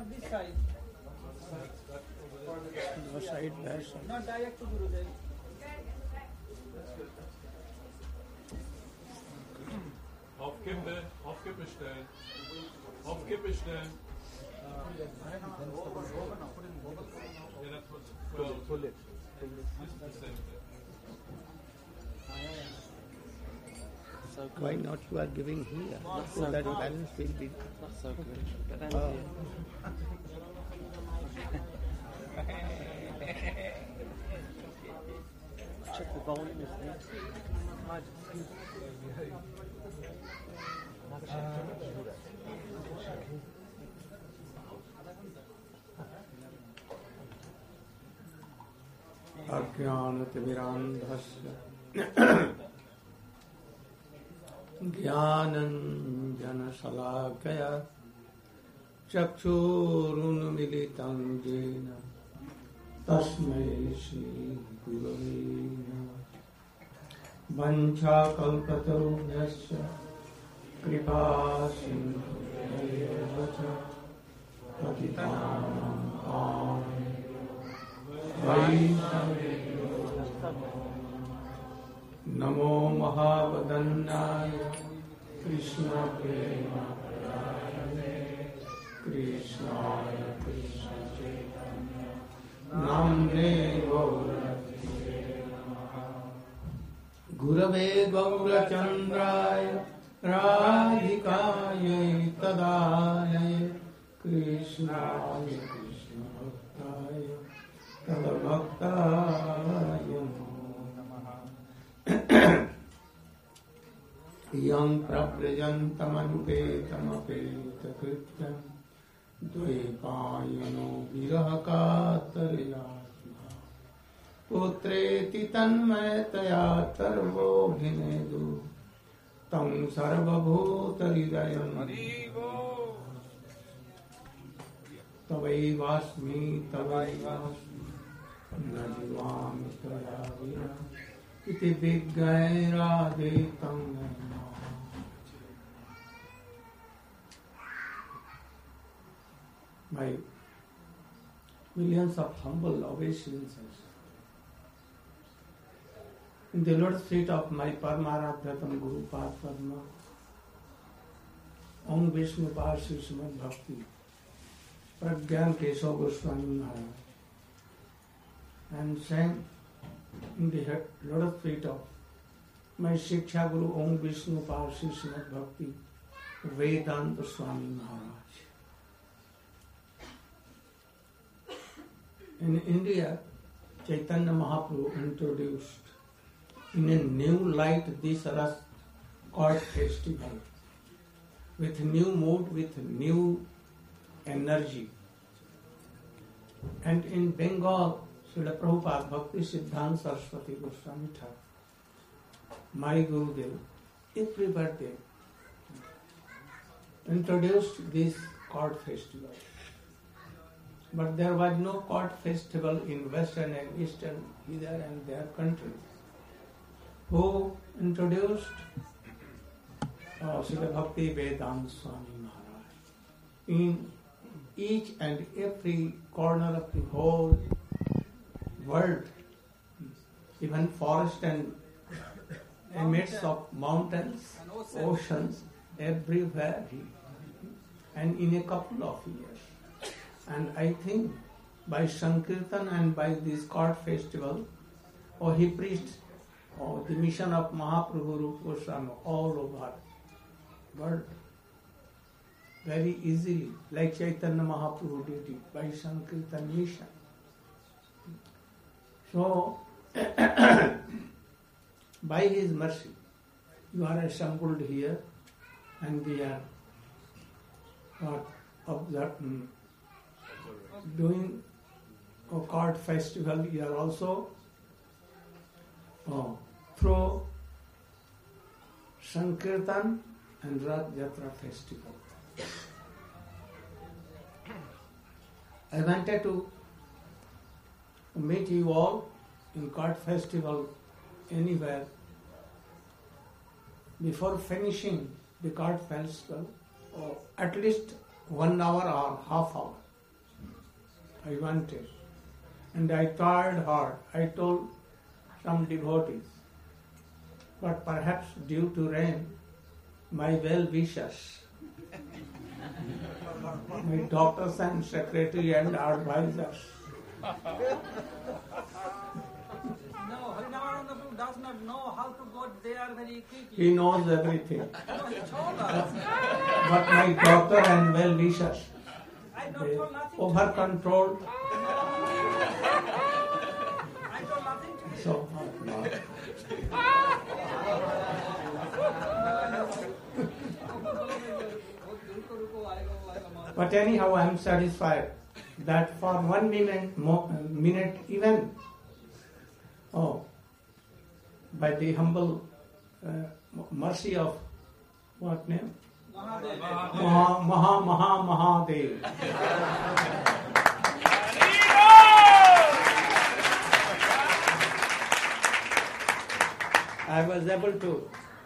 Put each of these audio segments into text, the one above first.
this side. No side, back side. Not direct to Gurudev. Auf Kippe stellen. Auf Kippe stellen. Pull it. Why not you are giving here? So that balance will be. Check the volume is there. अज्ञानतिमिरान्धस्य ज्ञानञ्जनशलाकया चक्षुरुन्मीलितं येन तस्मै श्रीगुरवे नमः। वञ्चाकल्पतरुभ्यश्च कृपासिन्धुभ्यैव च पतितानां वैष्णवेभ्यो नमो महावदन्नाय कृष्णप्रेमप्रदायते कृष्णाय कृष्णचैतन्य नाम्ने गुरवे गौरचन्द्राय राधिकायै तदालये कृष्णाय कृष्णभक्ताय तद्भक्ताय नमः। यं प्रव्रजन्तमनुपेतमपेतकृत्यं द्वैपायनो विरहकातर्या पुत्रेति तन्मयतया तर्वोऽभिनेदु तं सर्वभूतहृदयं तवैवास्मि न जीवामि त्वया विना इति विज्ञैरादितं by millions of humble obeisances in the Lord's feet of my Paramaradhyatam Guru Pad Padma, Om Vishnu Parsi Srimad Bhakti, Pragyan Keshav Goswami Maharaj, and sang in the Lord's feet of my Shiksha Guru Om Vishnu Parsi Srimad Bhakti, Vedanta Swami Maharaj. In India, Chaitanya Mahaprabhu introduced in a new light this Ras Court festival with new mood, with new energy. And in Bengal, Srila Prabhupada Bhakti Siddhanta Saraswati Goswami Thakur, my Gurudev, every birthday introduced this court festival. But there was no court festival in Western and Eastern either and their countries. Who introduced Srila Bhakti Vedanta Swami Maharaj. In each and every corner of the whole world, even forest and amidst of mountains, oceans, everywhere, and in a couple of years. And I think by Sankirtan and by this court festival, he preached the mission of Mahaprabhu Rupa Goswami all over world very easily, like Chaitanya Mahaprabhu did it by Sankirtan mission. So, by his mercy, you are assembled here, and we are doing a court festival here also through Sankirtan and Rath Yatra festival. I wanted to meet you all in court festival anywhere before finishing the court festival, or at least 1 hour or half hour I wanted. And I tried hard. I told some devotees. But perhaps due to rain, my well-wishers, my doctors and secretary and advisors, No, Harinarayananda Prabhu does not know how to go there very quickly. he knows everything. No, he told us. But my doctor and well-wishers, I don't they told nothing to over-controlled. him. I told nothing to him. So, no. But anyhow, I am satisfied that for 1 minute even, by the humble mercy of what name? Mahadev. I was able to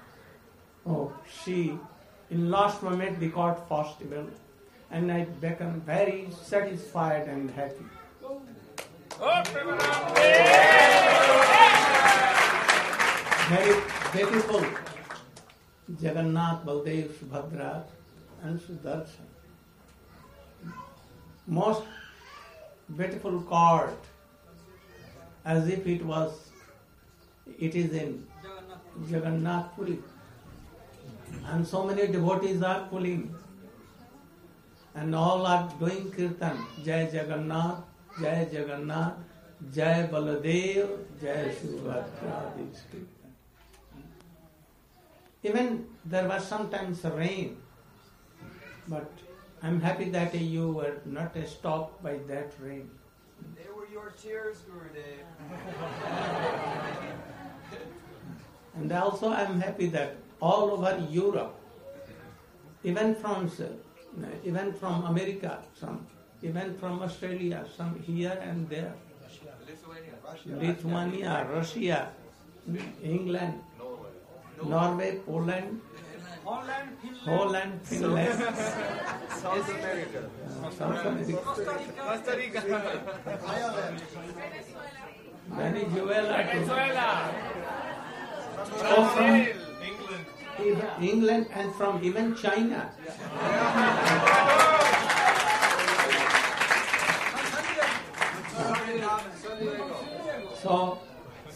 see in last moment the court festival, and I became very satisfied and happy. Very beautiful Jagannath, Baldev, Subhadra and Sudarshan. Most beautiful court, as if it is in Jagannath Puri. And so many devotees are pulling. And all are doing kirtan. Jai Jagannath, Jai Jagannath, Jai Baladev, Jai Subhadra. This kirtan. Even there was sometimes rain. But I'm happy that you were not stopped by that rain. They were your tears, Gurudev. And also I'm happy that all over Europe, even from America, even from Australia, some here and there, Lithuania, Russia, England, Norway, Poland, Holland, Finland, South America. South America, Costa Rica. Venezuela, from England and from even China. So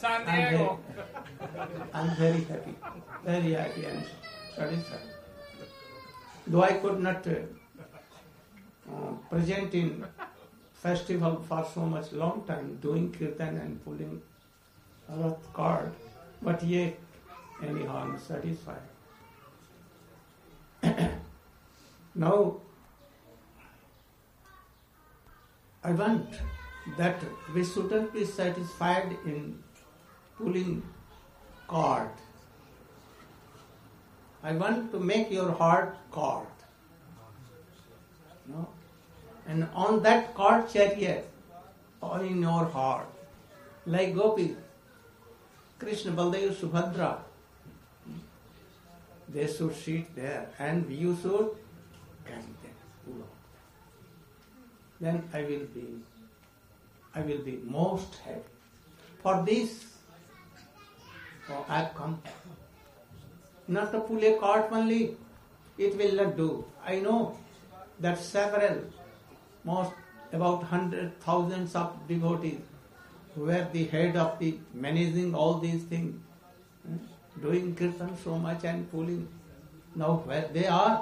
I'm very happy and satisfied. Though I could not present in festival for so much long time, doing kirtan and pulling Rath card, but yet anyhow I'm satisfied. Now I want that we shouldn't be satisfied in pulling cord. I want to make your heart cord. No? And on that cord chariot, or in your heart, like Gopi, Krishna, Baldev, Subhadra, they should sit there and you should carry them. Pull out. Then I will be most happy. For this, I have come. Not to pull a cart only, it will not do. I know that about 100,000 of devotees who were the head of the managing all these things, doing kirtan so much and pulling. Now where they are?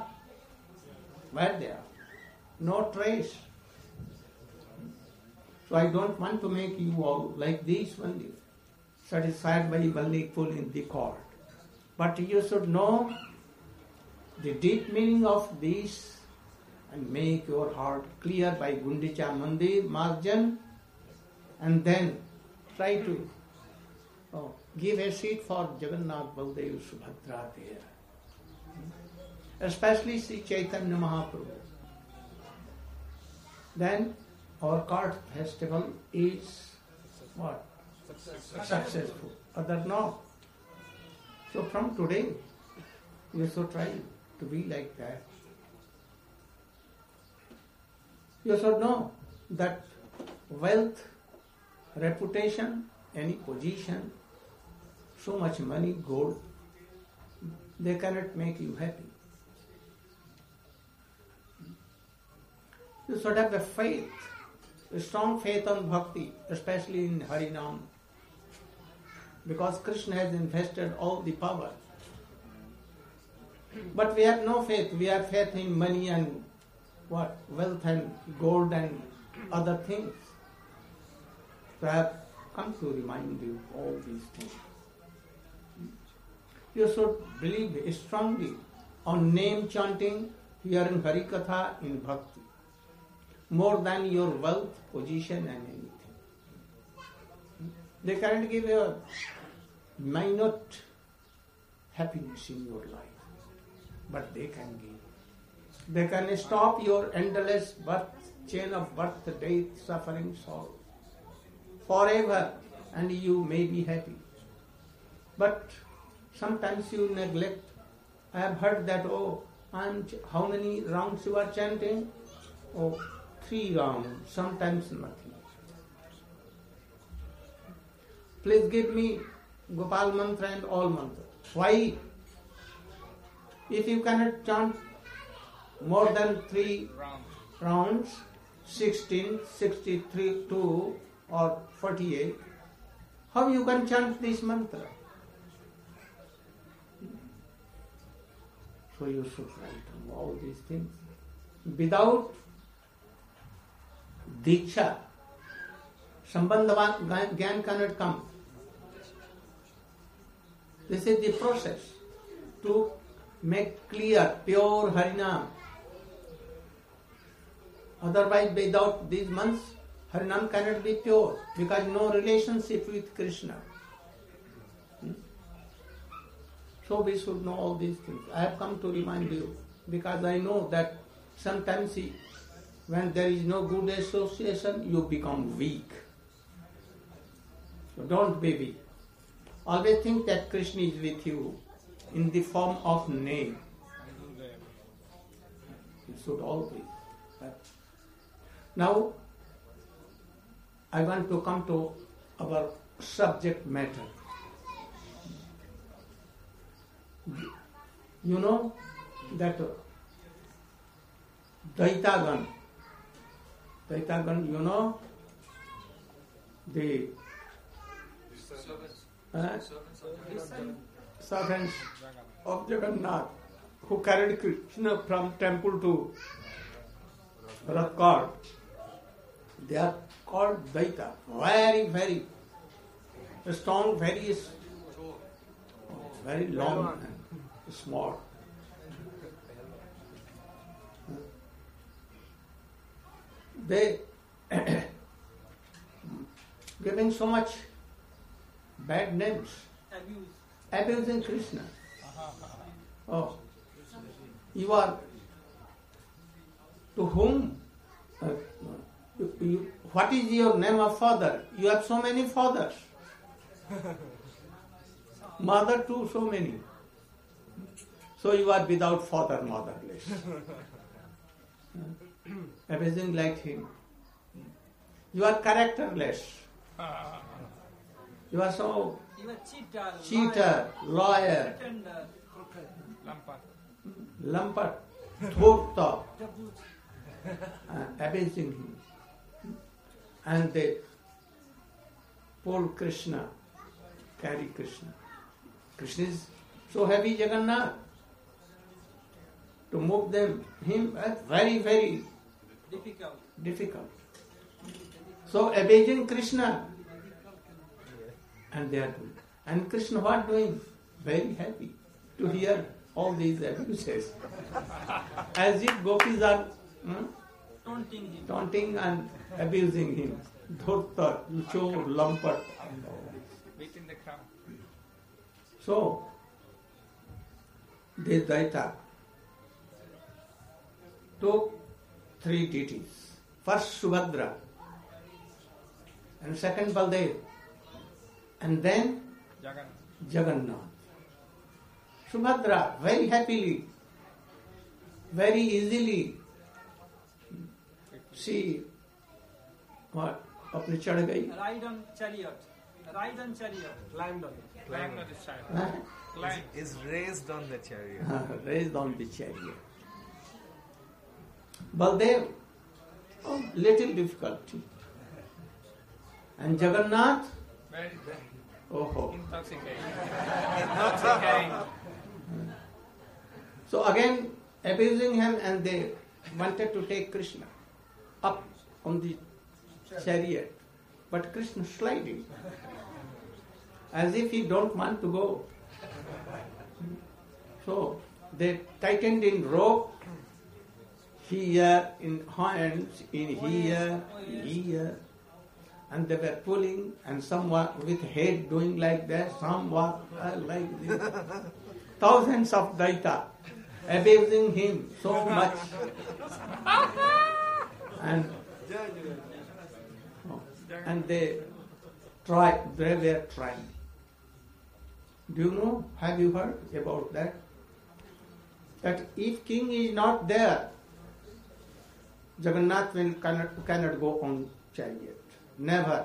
No trace. So I don't want to make you all like this only, satisfied by only pulling the cord. But you should know the deep meaning of this and make your heart clear by Gundicha Mandir, Marjan, and then try to give a seat for Jagannath, Baldev, Subhadra there. Especially Sri Chaitanya Mahaprabhu. Then our cart festival is what? Successful. Other no. So from today, you should try to be like that. You should know that wealth, reputation, any position, so much money, gold, they cannot make you happy. You should have a faith, a strong faith on bhakti, especially in Harinam, because Krishna has invested all the power. But we have no faith. We have faith in money and what? Wealth and gold and other things. So I have come to remind you all these things. You should believe strongly on name chanting, hearing Hari Katha in bhakti, more than your wealth, position and anything. They can't give you a minute happiness in your life, but they can give. They can stop your endless chain of birth, death, suffering, sorrow forever, and you may be happy. But sometimes you neglect. I have heard that, how many rounds you are chanting? 3 rounds, sometimes nothing. Please give me Gopal mantra and all mantra. Why? If you cannot chant more than 3 rounds, 16, 63, 2 or 48, how you can chant this mantra? So you should write on all these things. Without Diksha, Sambandhavan Gyan cannot come. This is the process to make clear, pure Harinam. Otherwise, without these months, Harinam cannot be pure, because no relationship with Krishna. So we should know all these things. I have come to remind you, because I know that sometimes when there is no good association, you become weak. So don't be weak. Always think that Krishna is with you in the form of name. You should always. Now, I want to come to our subject matter. You know that Daitagan, you know, the servants of Jagannath who carried Krishna from temple to Rath, they are called Daita. Very, very strong, very long and small. They giving so much bad names, abusing Krishna. You are to whom? What is your name of father? You have so many fathers. Mother too, so many. So you are without father, motherless. Everything like him. You are characterless. You are so cheater, lawyer, lumpert, dhurta, abusing him. And they pull Krishna, carry Krishna. Krishna is so heavy, Jagannath. To move him is very, very difficult. So abusing Krishna, and they are doing. And Krishna what doing? Very happy to hear all these abuses. As if gopis are taunting and abusing him. Dhurta, chor, lumpert, and all this. Beating the crown. So, this Daita took 3 deities. First Subhadra, and second Baldev, and then Jagannath. Subhadra very happily, very easily, she अपने चढ़ गई. Ride on chariot. Ride on chariot. Climbed on it. Climbed on his chariot. Huh? Climbed. Is raised on the chariot. Raised on the chariot. Baldev, little difficulty. And Jagannath, Very oh. intoxicating. Intoxicating. So again, abusing him, and they wanted to take Krishna up on the chariot. But Krishna sliding, as if he don't want to go. So they tightened in rope, here in hands, in here, and they were pulling, and some were with head doing like that, some were like this. Thousands of Daita abusing him so much. And they were trying. Do you know, have you heard about that? That if king is not there, Jagannath cannot go on chariot. Never.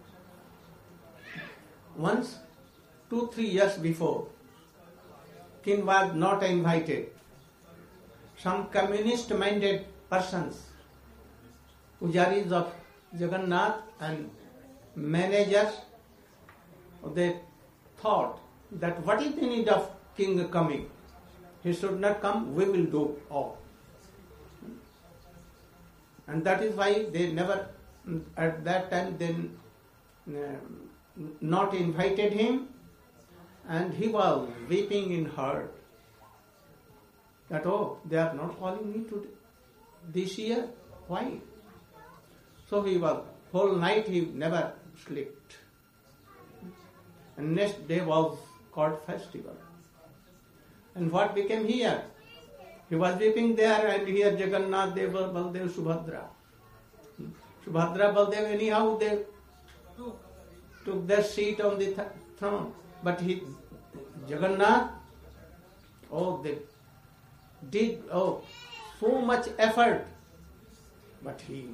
Once, 2-3 years before, king was not invited. Some communist-minded persons, pujaris of Jagannath and managers, they thought that what is the need of king coming? He should not come, we will do all. And that is why they never, at that time, they not invited him, and he was weeping in heart that, oh, they are not calling me to this year. Why? So he was, whole night he never slept. And next day was called festival. And what became here? He was weeping there, and here Jagannath, Deva, Baldev, Subhadra. Subhadra, Baldev, anyhow they took their seat on the throne. But Jagannath, they did so much effort, but he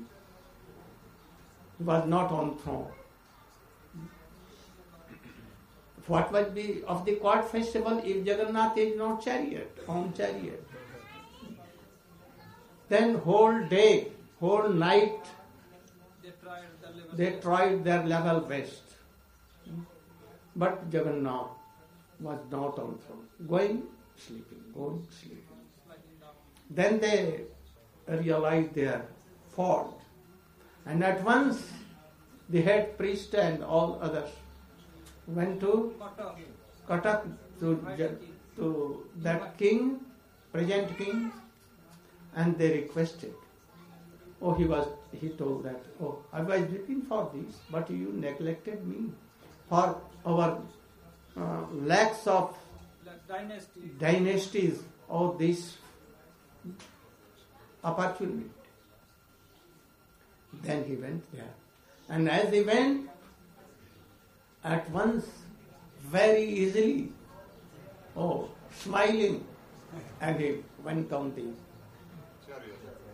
was not on throne. What was be of the court festival if Jagannath is not on chariot? Then whole day, whole night, they tried their level best. But Jagannath was not on throne. Going, sleeping. Then they realized their fault. And at once, the head priest and all others went to Katak, to that king, present king, and they requested. He told that, I was weeping for this, but you neglected me. For our lakhs of dynasties, this opportunity. Then he went there. And as he went, at once, very easily, smiling, and he went on the chariot.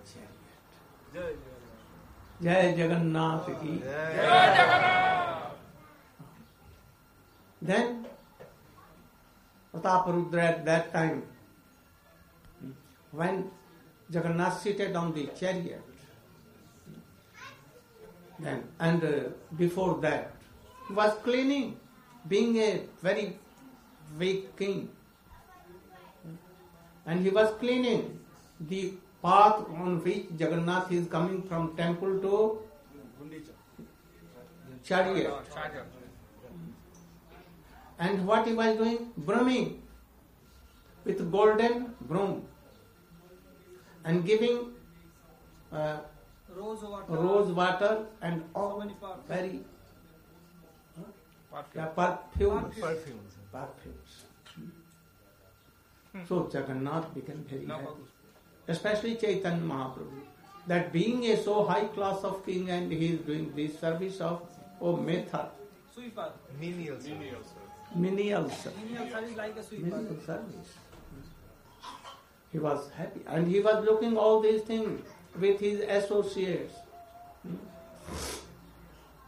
Jai Jagannath ki. Then, Prataparudra at that time, when Jagannath seated on the chariot, and before that, he was cleaning, being a very weak king. And he was cleaning the path on which Jagannath is coming from temple to chariot. And what he was doing? Brooming with golden broom and giving rose water and all very perfumes. So Jagannath became very happy, especially Chaitanya Mahaprabhu, that being a so high class of king and he is doing this service of method. Sweeper. Menial service. Like a sweeper. Menial service. He was happy, and he was looking all these things with his associates.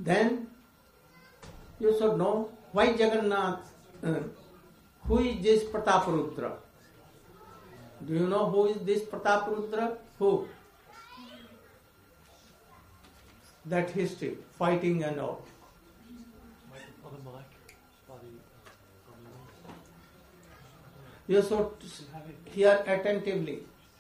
then you should know why Jagannath, who is this Prataparudra? Do you know who is this Prataparudra? Who? That history, fighting and all. You should hear attentively.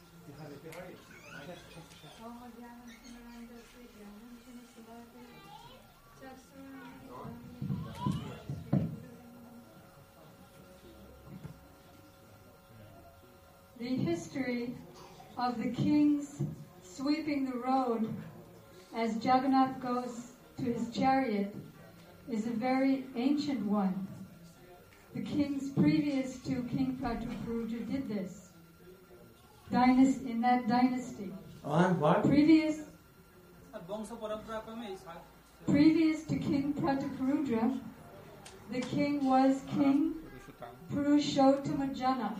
The history of the kings sweeping the road as Jagannath goes to his chariot is a very ancient one. The kings previous to King Prataparudra did this. In that dynasty. What? Previous वंश परंपरामै Previous to King Prataparudra, the king was King Purushottamajana.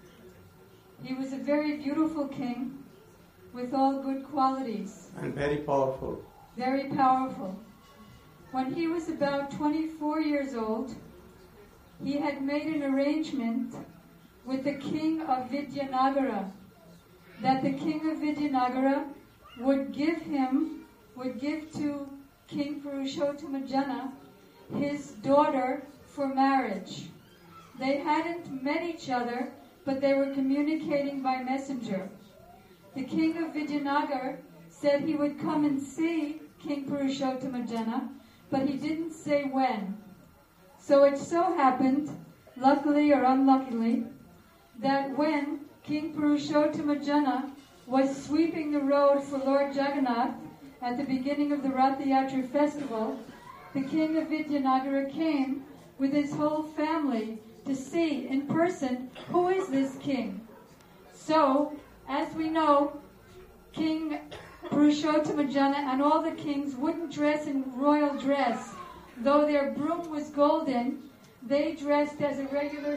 He was a very beautiful king with all good qualities. And very powerful. Very powerful. When he was about 24 years old, he had made an arrangement with the king of Vidyanagara that the king of Vidyanagara would give to King Purushottamajana his daughter for marriage. They hadn't met each other, but they were communicating by messenger. The king of Vidyanagara said he would come and see King Purushottamajana, but he didn't say when. So it so happened, luckily or unluckily, that when King Purushottamajana was sweeping the road for Lord Jagannath at the beginning of the Rath Yatra festival, the king of Vidyanagara came with his whole family to see in person who is this king. So, as we know, King Purushottamajana and all the kings wouldn't dress in royal dress. Though their broom was golden, they dressed as a regular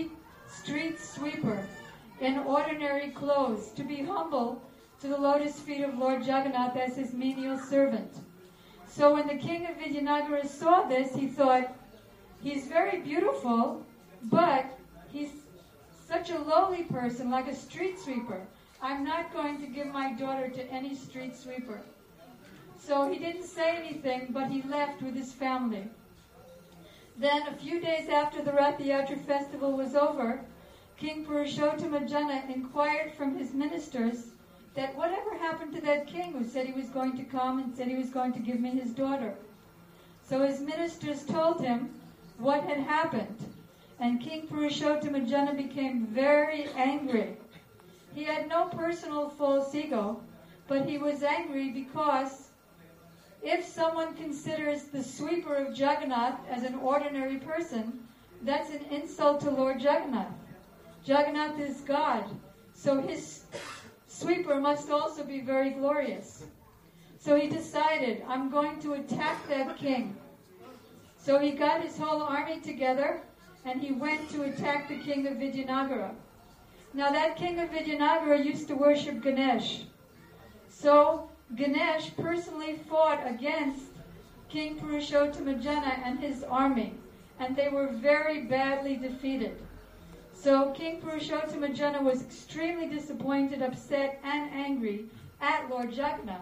street sweeper in ordinary clothes to be humble to the lotus feet of Lord Jagannath as his menial servant. So when the king of Vidyanagara saw this, he thought, he's very beautiful, but he's such a lowly person, like a street sweeper. I'm not going to give my daughter to any street sweeper. So he didn't say anything, but he left with his family. Then, a few days after the Rath Yatra festival was over, King Purushottamajana inquired from his ministers that whatever happened to that king who said he was going to come and said he was going to give me his daughter. So his ministers told him what had happened, and King Purushottamajana became very angry. He had no personal false ego, but he was angry because if someone considers the sweeper of Jagannath as an ordinary person, that's an insult to Lord Jagannath. Jagannath is God, so his sweeper must also be very glorious. So he decided, I'm going to attack that king. So he got his whole army together, and he went to attack the king of Vidyanagara. Now that king of Vidyanagara used to worship Ganesh. So Ganesh personally fought against King Purushottamajana and his army, and they were very badly defeated. So King Purushottamajana was extremely disappointed, upset, and angry at Lord Jagannath.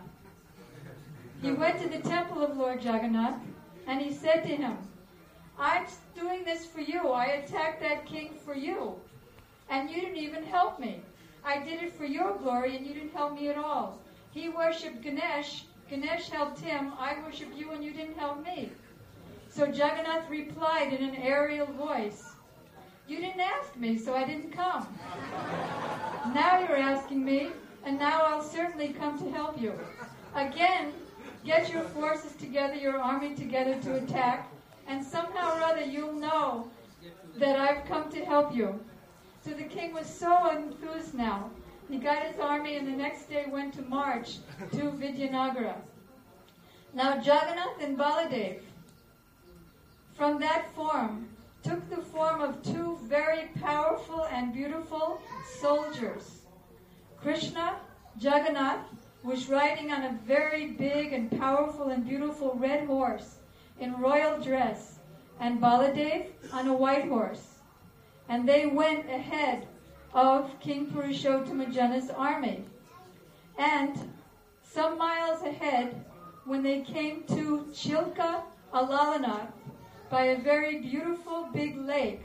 He went to the temple of Lord Jagannath, and he said to him, I'm doing this for you. I attacked that king for you, and you didn't even help me. I did it for your glory, and you didn't help me at all. He worshipped Ganesh. Ganesh helped him. I worship you, and you didn't help me. So Jagannath replied in an aerial voice, you didn't ask me, so I didn't come. Now you're asking me, and now I'll certainly come to help you. Again, get your forces together, your army together to attack, and somehow or other you'll know that I've come to help you. So the king was so enthused now. He got his army, and the next day went to march to Vidyanagara. Now Jagannath and Baladev, from that form, took the form of two very powerful and beautiful soldiers. Krishna, Jagannath, was riding on a very big and powerful and beautiful red horse in royal dress, and Baladev on a white horse. And they went ahead of King Purushottamajana's army. And some miles ahead, when they came to Chilka Alalanath, by a very beautiful big lake,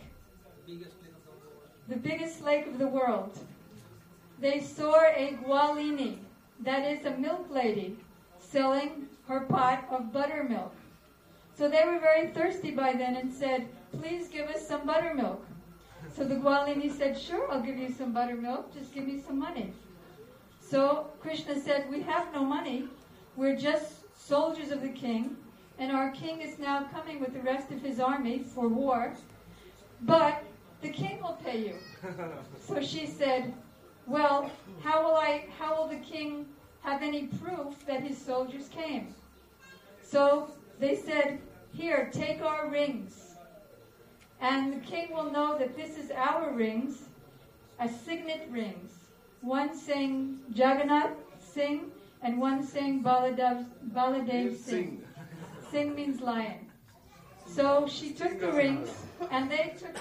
the biggest lake of the world, they saw a Gwalini, that is a milk lady, selling her pot of buttermilk. So they were very thirsty by then and said, "Please give us some buttermilk." So the Gwalini said, "Sure, I'll give you some buttermilk, just give me some money." So Krishna said, "We have no money, we're just soldiers of the king, and our king is now coming with the rest of his army for war, but the king will pay you." So she said, "Well, how will the king have any proof that his soldiers came?" So they said, "Here, take our rings, and the king will know that this is our rings, a signet rings, one saying Jagannath Singh and one saying Baladev Singh." Singh means lion. So she took the rings, and they took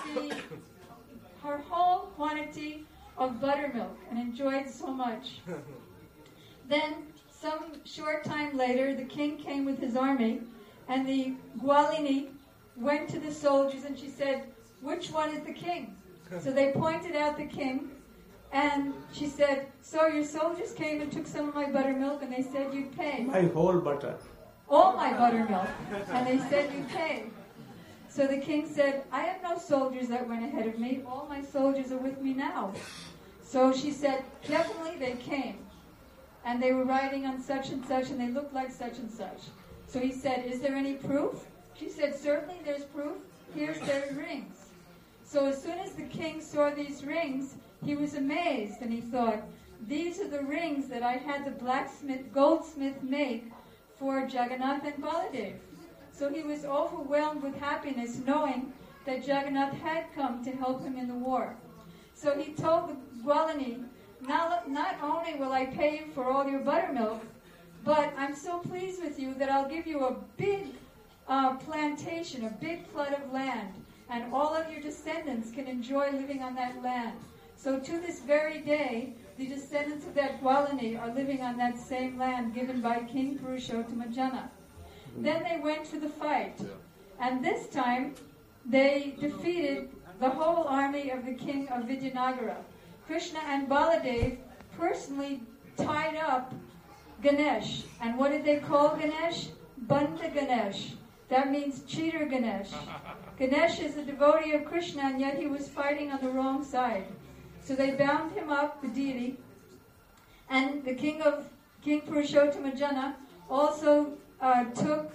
her whole quantity of buttermilk and enjoyed so much. Then, some short time later, the king came with his army, and the Gwalini went to the soldiers, and she said, "Which one is the king?" So they pointed out the king, and she said, "So your soldiers came and took some of my buttermilk, and they said you'd pay." My whole butter. "All my buttermilk." And they said, "You pay." So the king said, "I have no soldiers that went ahead of me. All my soldiers are with me now." So she said, "Definitely they came. And they were riding on such and such, and they looked like such and such." So he said, "Is there any proof?" She said, "Certainly there's proof. Here's their rings." So as soon as the king saw these rings, he was amazed, and he thought, "These are the rings that I had the goldsmith make for Jagannath and Baladev." So he was overwhelmed with happiness, knowing that Jagannath had come to help him in the war. So he told the Gwalini, not only will I pay you for all your buttermilk, but I'm so pleased with you that I'll give you a big plantation, a big plot of land, and all of your descendants can enjoy living on that land. So to this very day, the descendants of that Gwalini are living on that same land given by King Purushottamajana. Then they went to the fight, and this time they defeated the whole army of the king of Vijayanagara. Krishna and Baladev personally tied up Ganesh. And what did they call Ganesh? Banda Ganesh. That means cheater Ganesh. Ganesh is a devotee of Krishna, and yet he was fighting on the wrong side. So they bound him up, the deity, and the King Purushottamajana also took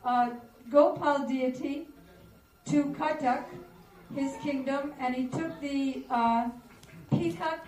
Gopal deity to Katak, his kingdom, and he took the peacock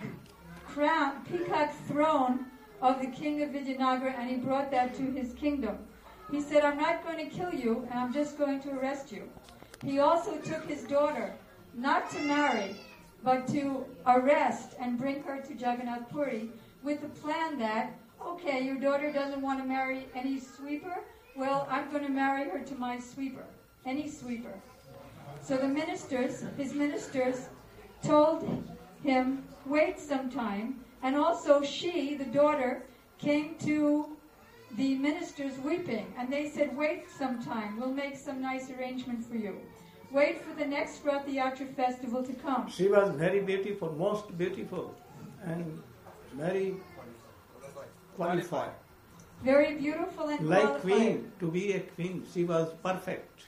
throne of the king of Vijayanagara, and he brought that to his kingdom. He said, "I'm not going to kill you, and I'm just going to arrest you." He also took his daughter, not to marry, but to arrest and bring her to Jagannath Puri with the plan that, okay, your daughter doesn't want to marry any sweeper, well, I'm going to marry her to my sweeper, any sweeper. So his ministers, told him, wait some time, and also she, the daughter, came to the ministers weeping, and they said, wait some time, we'll make some nice arrangement for you. Wait for the next Rath Yatra festival to come. She was very beautiful, most beautiful, and very qualified. Very beautiful and like qualified. queen, to be a queen, she was perfect.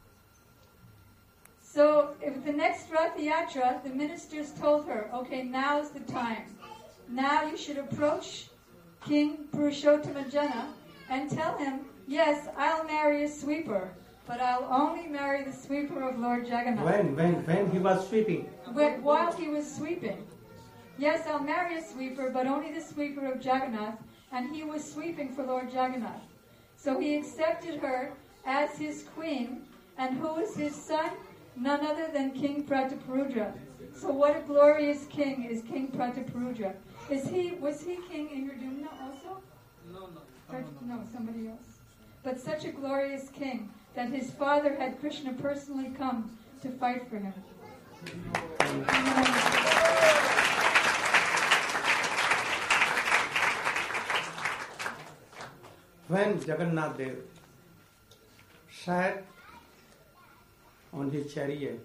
So, if the next Rath Yatra, the ministers told her, okay, now's the time. Now you should approach King Purushottamajana and tell him, yes, I'll marry a sweeper, but I'll only marry the sweeper of Lord Jagannath. When he was sweeping? While he was sweeping. Yes, I'll marry a sweeper, but only the sweeper of Jagannath, and he was sweeping for Lord Jagannath. So he accepted her as his queen, and who is his son? None other than King Prataparudra. So what a glorious king is King Prataparudra. Was he king in Yurdumna also? No, somebody else. But such a glorious king that his father had Krishna personally come to fight for him. When Jagannath Dev sat on his chariot,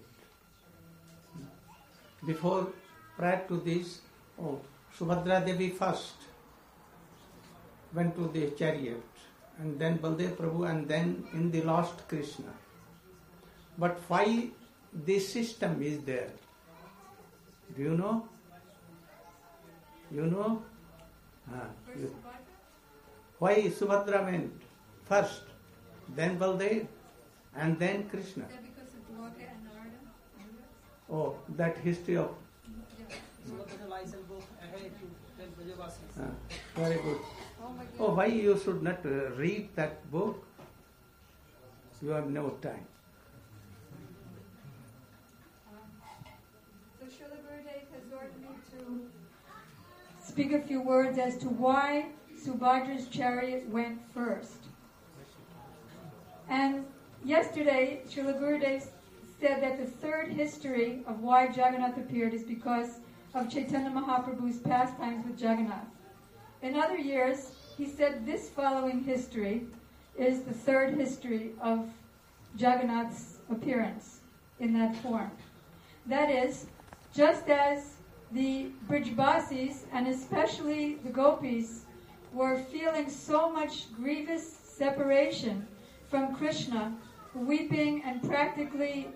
prior to this, Subhadra Devi first went to the chariot, and then Baldev Prabhu, and then in the last Krishna. But why this system is there? Do you know? You know? Why Subhadra went first, then Baldev, and then Krishna? Because of Dwarka and Narada. Oh, that history of... very good. Oh, why you should not read that book? You have no time. So Srila Gurudev has ordered me to speak a few words as to why Subhadra's chariot went first. And yesterday, Srila Gurudev said that the third history of why Jagannath appeared is because of Chaitanya Mahaprabhu's pastimes with Jagannath. In other years, he said this following history is the third history of Jagannath's appearance in that form. That is, just as the Brijbasis, and especially the Gopis, were feeling so much grievous separation from Krishna, weeping and practically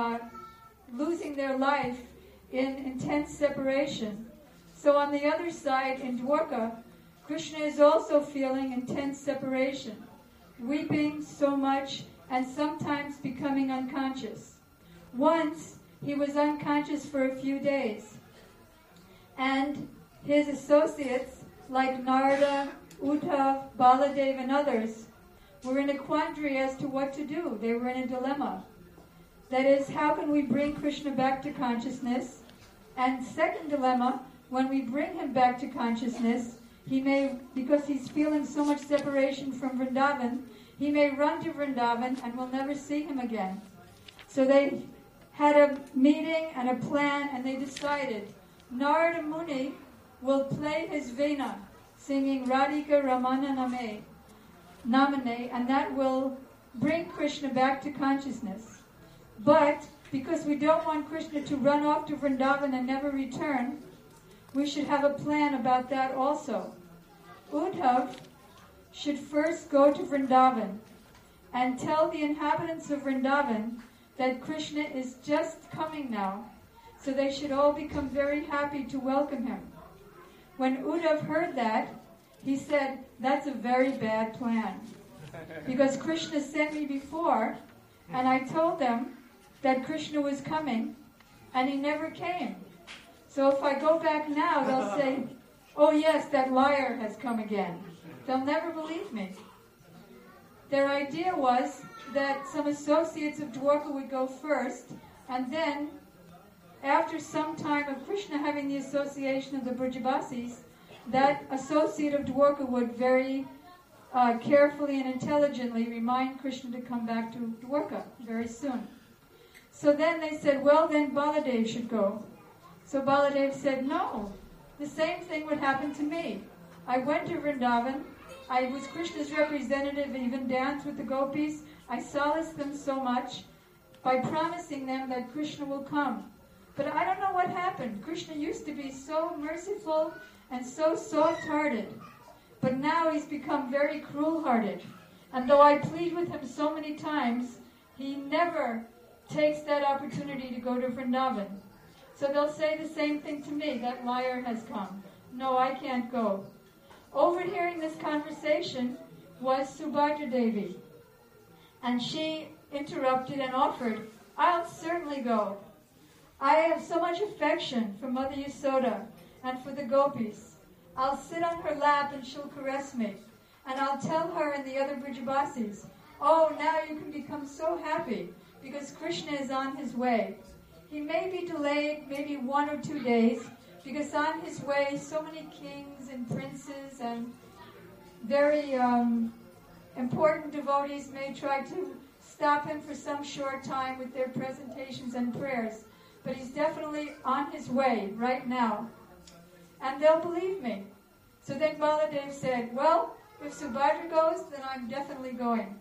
losing their life in intense separation. So on the other side, in Dwarka, Krishna is also feeling intense separation, weeping so much and sometimes becoming unconscious. Once, he was unconscious for a few days, and his associates, like Narada, Uddhav, Baladev, and others, were in a quandary as to what to do. They were in a dilemma. That is, how can we bring Krishna back to consciousness? And second dilemma, when we bring him back to consciousness, he may, because he's feeling so much separation from Vrindavan, he may run to Vrindavan and we'll never see him again. So they had a meeting and a plan, and they decided Narada Muni will play his Veena, singing Radhika Ramana Namane, and that will bring Krishna back to consciousness. But because we don't want Krishna to run off to Vrindavan and never return, we should have a plan about that also. Uddhav should first go to Vrindavan and tell the inhabitants of Vrindavan that Krishna is just coming now, so they should all become very happy to welcome him. When Uddhav heard that, he said, that's a very bad plan, because Krishna sent me before, and I told them that Krishna was coming, and he never came. So if I go back now, they'll say, oh yes, that liar has come again. They'll never believe me. Their idea was that some associates of Dwarka would go first, and then, after some time of Krishna having the association of the Brijabasis, that associate of Dwarka would very carefully and intelligently remind Krishna to come back to Dwarka very soon. So then they said, well, then Baladev should go. So Baladev said, no, the same thing would happen to me. I went to Vrindavan. I was Krishna's representative, even danced with the gopis. I solaced them so much by promising them that Krishna will come. But I don't know what happened. Krishna used to be so merciful and so soft-hearted. But now he's become very cruel-hearted. And though I plead with him so many times, he never takes that opportunity to go to Vrindavan. So they'll say the same thing to me, that liar has come. No, I can't go. Overhearing this conversation was Subhadra Devi. And she interrupted and offered, I'll certainly go. I have so much affection for Mother Yasoda and for the gopis. I'll sit on her lap and she'll caress me. And I'll tell her and the other Brijabasis, oh, now you can become so happy because Krishna is on his way. He may be delayed maybe 1 or 2 days because on his way so many kings and princes and very important devotees may try to stop him for some short time with their presentations and prayers, but he's definitely on his way right now. And they'll believe me. So then Baladev said, well, if Subhadra goes, then I'm definitely going.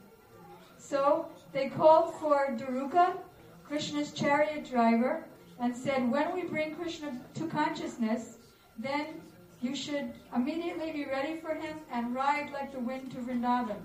So they called for Daruka, Krishna's chariot driver, and said, when we bring Krishna to consciousness, then you should immediately be ready for him and ride like the wind to Vrindavan.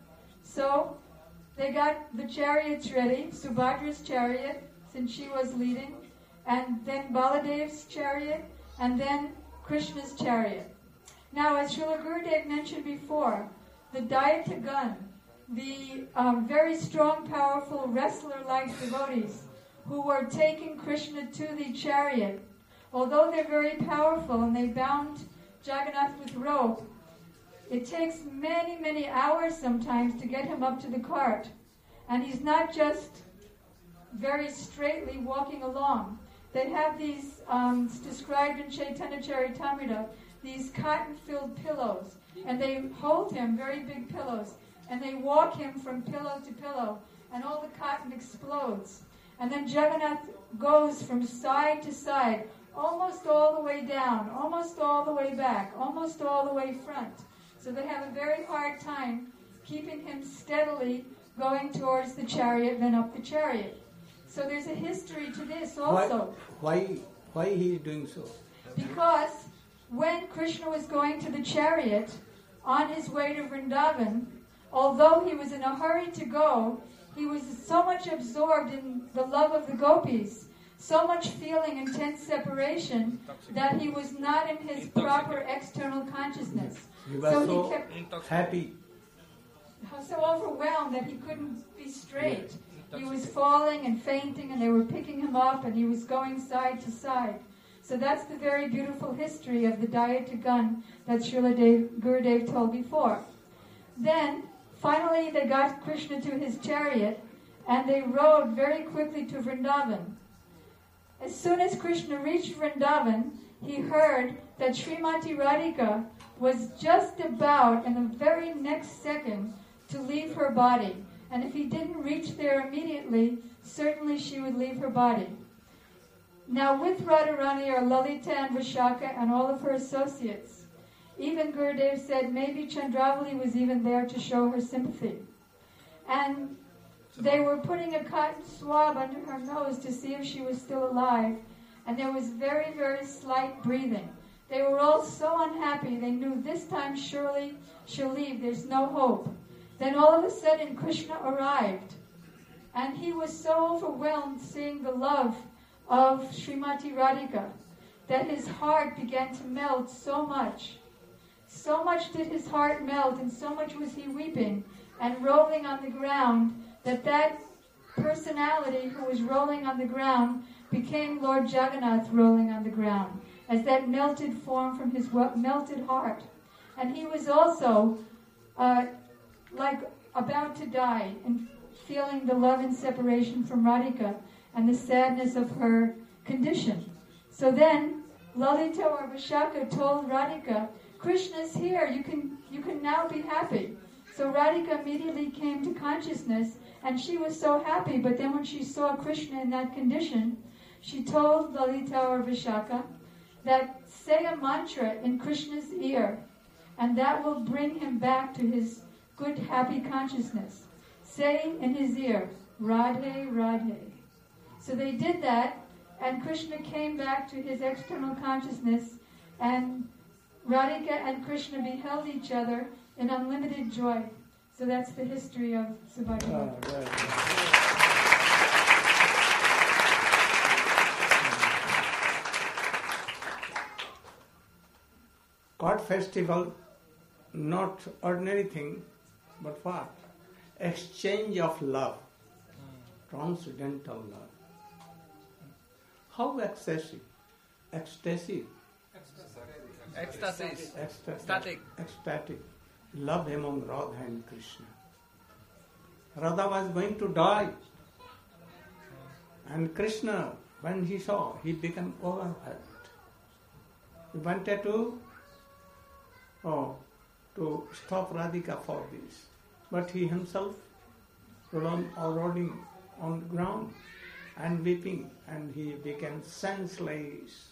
So they got the chariots ready, Subhadra's chariot, since she was leading, and then Baladev's chariot, and then Krishna's chariot. Now, as Srila Gurudev mentioned before, the Dayatagan, the very strong, powerful, wrestler-like devotees who were taking Krishna to the chariot, although they're very powerful and they bound Jagannath with rope, it takes many, many hours sometimes to get him up to the cart. And he's not just very straightly walking along. They have these, described in Chaitanya Charitamrita, these cotton-filled pillows. And they hold him, very big pillows, and they walk him from pillow to pillow, and all the cotton explodes. And then Jagannath goes from side to side, almost all the way down, almost all the way back, almost all the way front. So they have a very hard time keeping him steadily going towards the chariot, then up the chariot. So there's a history to this also. Why he is doing so? Because when Krishna was going to the chariot on his way to Vrindavan, although he was in a hurry to go, he was so much absorbed in the love of the gopis, so much feeling intense separation, that he was not in his proper external consciousness. He was so he kept happy. So overwhelmed that he couldn't be straight. He was falling and fainting, and they were picking him up, and he was going side to side. So that's the very beautiful history of the Dayatagan that Srila Gurudev told before. Then, finally, they got Krishna to his chariot, and they rode very quickly to Vrindavan. As soon as Krishna reached Vrindavan, he heard that Srimati Radhika was just about, in the very next second, to leave her body. And if he didn't reach there immediately, certainly she would leave her body. Now with Radharani are Lalita and Vishaka and all of her associates. Even Gurudev said maybe Chandravali was even there to show her sympathy. And they were putting a cotton swab under her nose to see if she was still alive. And there was very, very slight breathing. They were all so unhappy. They knew this time surely she'll leave. There's no hope. Then all of a sudden Krishna arrived. And he was so overwhelmed seeing the love of Srimati Radhika that his heart began to melt so much. So much did his heart melt, and so much was he weeping and rolling on the ground, that personality who was rolling on the ground became Lord Jagannath rolling on the ground, as that melted form from his melted heart. And he was also like about to die, and feeling the love and separation from Radhika and the sadness of her condition. So then Lalita or Vishaka told Radhika, Krishna's here, you can now be happy. So Radhika immediately came to consciousness, and she was so happy, but then when she saw Krishna in that condition, she told Lalita or Vishaka that say a mantra in Krishna's ear, and that will bring him back to his good, happy consciousness. Say in his ear, Radhe, Radhe. So they did that, and Krishna came back to his external consciousness, and Radhika and Krishna beheld each other in unlimited joy. So that's the history of Subhadra. God festival, not ordinary thing, but what? Exchange of love, transcendental love. How excessive? Ecstasy. Ecstasy. Ecstatic. Ecstatic. Love among Radha and Krishna. Radha was going to die. And Krishna, when he saw, he became overwhelmed. He wanted to to stop Radhika for this. But he himself rolling on the ground and weeping, and he became senseless.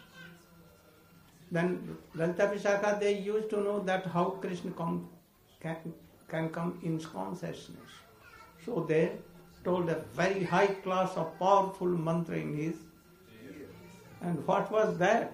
Then Lalita Vishakha, they used to know that how Krishna can come in consciousness. So they told a very high class of powerful mantra in his. And what was that?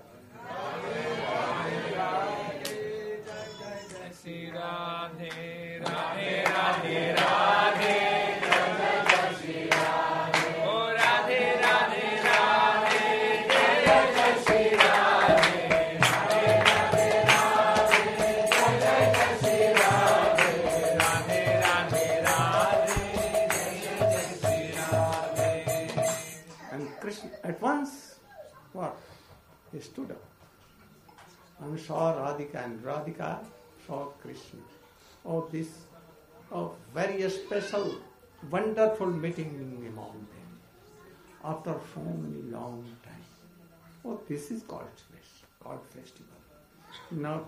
Shri Radhe, Radhe, Radhe, Radhe. Shri Radhe. Oh Radhe, Radhe, Radhe. Jai Jai Shri Radhe. Radhe, Radhe, Radhe. Jai Jai Shri Radhe. Radhe, Radhe, Radhe. Jai Jai Shri Radhe. And Krishna at once, what? He stood up and saw Radhika, and Radhika saw Krishna. Oh, this very special, wonderful meeting among them after so many long time. Oh, this is God festival. Not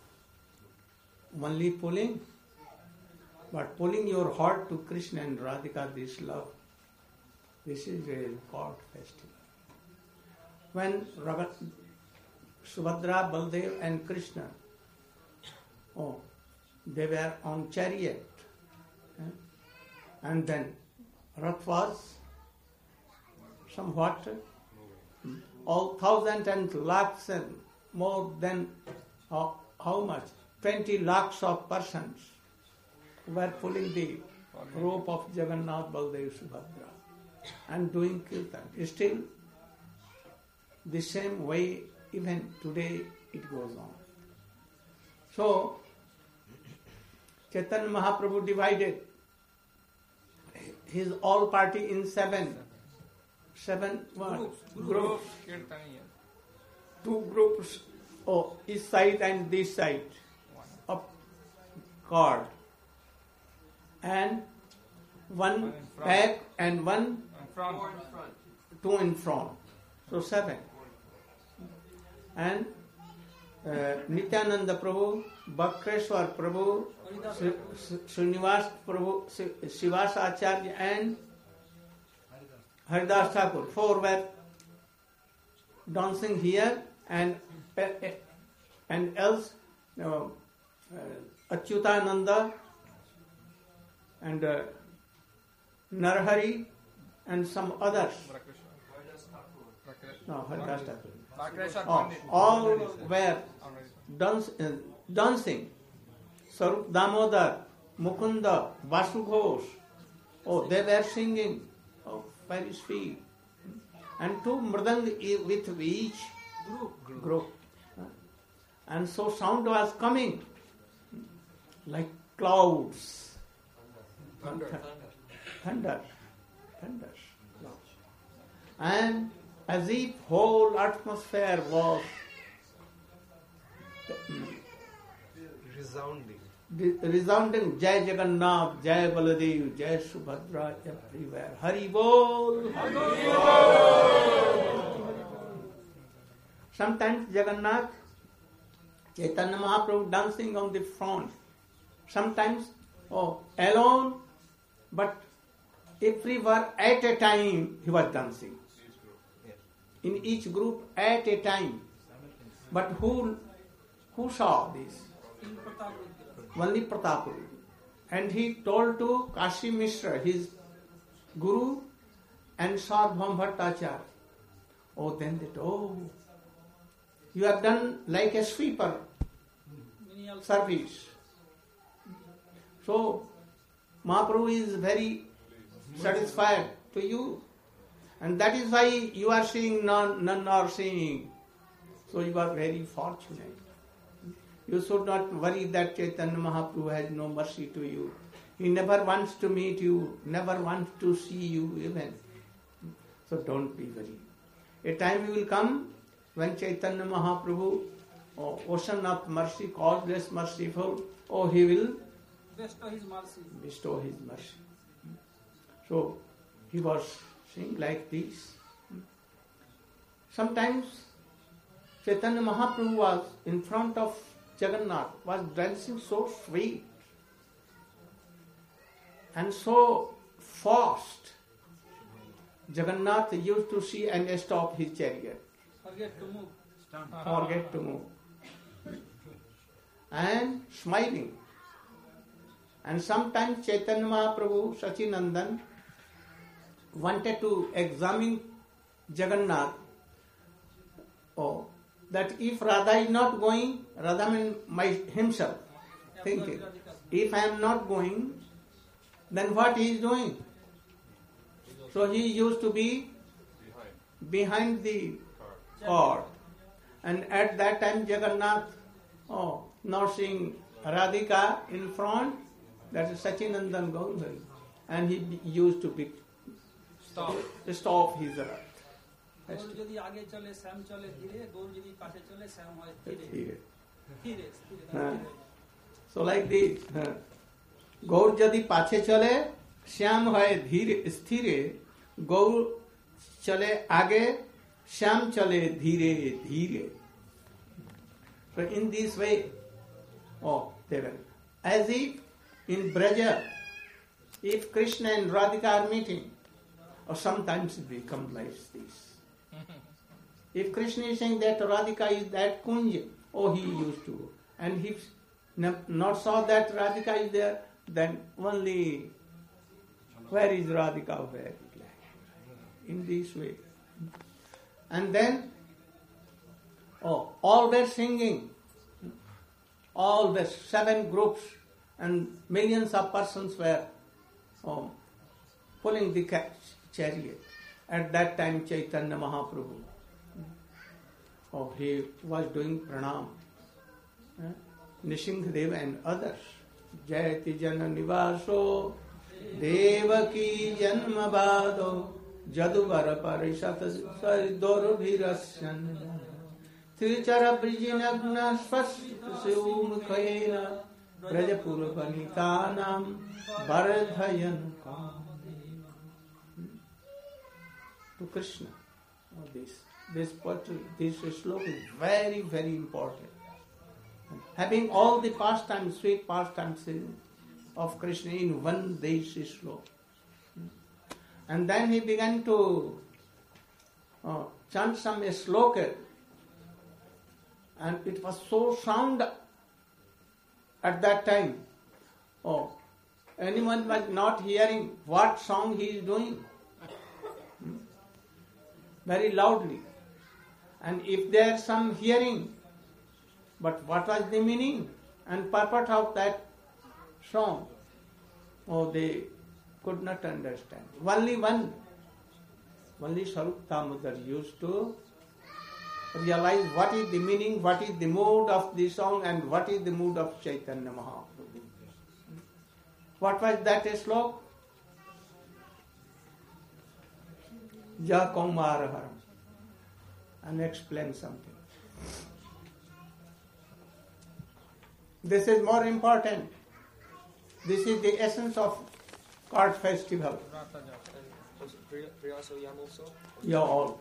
only pulling, but pulling your heart to Krishna and Radhika, this love. This is real God festival. When Subhadra, Baldev and Krishna, they were on chariot, and then Rath was somewhat all thousands and lakhs and more than how much? 20 lakhs of persons were pulling the rope of Jagannath, Baldev, Subhadra and doing kirtan. Still, the same way even today it goes on. So, Chaitanya Mahaprabhu divided his all party in seven groups. Kirtaniya. Two groups, each side and this side of cord, and one back and one two in front. So 7. And Nityananda Prabhu, Bhakreshwar Prabhu, Srinivas Prabhu, Shivas Acharya and Haridas Thakur. 4 were dancing here, and else Achyutananda and Narhari and some others. No, Haridas Thakur. All were dancing. Sarup Damodar, Mukunda, Vasu Ghosh. They were singing. Very sweet. And 2 mridang with each group. And so sound was coming like clouds. Thunder. And as if whole atmosphere was resounding Jai Jagannath, Jai Baladev, Jai Subhadra everywhere. Hari Bol. Hari Bol. Sometimes Jagannath, Chaitanya Mahaprabhu dancing on the front. Sometimes alone, but everywhere at a time he was dancing. In each group at a time. But who saw this? Only Pratapuru. And he told to Kashi Mishra, his guru, and Sarvabhauma Bhattacharya. Then they told, you have done like a sweeper service. So, Mahaprabhu is very satisfied to you. And that is why you are seeing, none are seeing. So you are very fortunate. You should not worry that Chaitanya Mahaprabhu has no mercy to you. He never wants to meet you, never wants to see you even. So don't be worried. A time will come when Chaitanya Mahaprabhu, ocean of mercy, causeless, merciful, he will bestow his mercy. So he was saying like this. Sometimes Chaitanya Mahaprabhu was in front of Jagannath was dancing so sweet and so fast. Jagannath used to see and stop his chariot. Forget to move. Forget to move. And smiling. And sometimes Chaitanya Mahaprabhu, Sachinandan, wanted to examine Jagannath. Oh, that if Radha is not going, Radha means himself, thinking, if I am not going, then what he is doing? So he used to be behind the cart. And at that time Jagannath, not seeing Radhika in front, that is Sachinandan Gaudhari. And he used to be stop his wrath. Gour যদি আগে চলে শ্যাম চলে ধীরে, গৌর যদি পাশে চলে শ্যাম হয় ধীরে ধীরে ধীরে। So like this, গৌর যদি পাছে চলে শ্যাম হয় ধীরে স্থিরে, গৌর চলে আগে শ্যাম চলে ধীরে ধীরে। So in this way, as if in Braja, if Krishna and Radhika are meeting, or sometimes it becomes like this. If Krishna is saying that Radhika is that Kunja, he used to go. And if not saw that Radhika is there, then only where is Radhika, where is Radhika? In this way. And then, all were singing, all the 7 groups and millions of persons were pulling the chariot. At that time Chaitanya Mahaprabhu, he was doing pranam. Nishingadeva and others. Jayati Jana Nivaso Devaki Janma Bado Jaduvara Parishat Saridoro Virasyan Trichara Brijinagna Swasum Khaina Brajapura Panitanam Bharadhayan to Krishna. This sloka is very, very important. Having all the pastimes, sweet pastimes of Krishna in one Desi sloka. And then he began to chant some sloka, and it was so sound at that time. Anyone was not hearing what song he is doing. Very loudly. And if there is some hearing, but what was the meaning and purport of that song? They could not understand. Only Swarup Damodar used to realize what is the meaning, what is the mood of the song, and what is the mood of Chaitanya Mahaprabhu. What was that slok? Ja Kaumaraharam. And explain something. This is more important. This is the essence of Cart Festival. Priyaso Yam also? Yeah, all.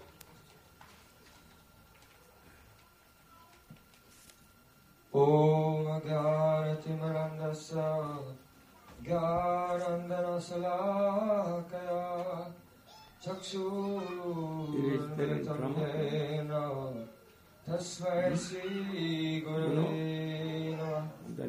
Om Agaratimarandasa Garandanasalakaya Chakshurtamena Tasvai Sri Gurave Namah.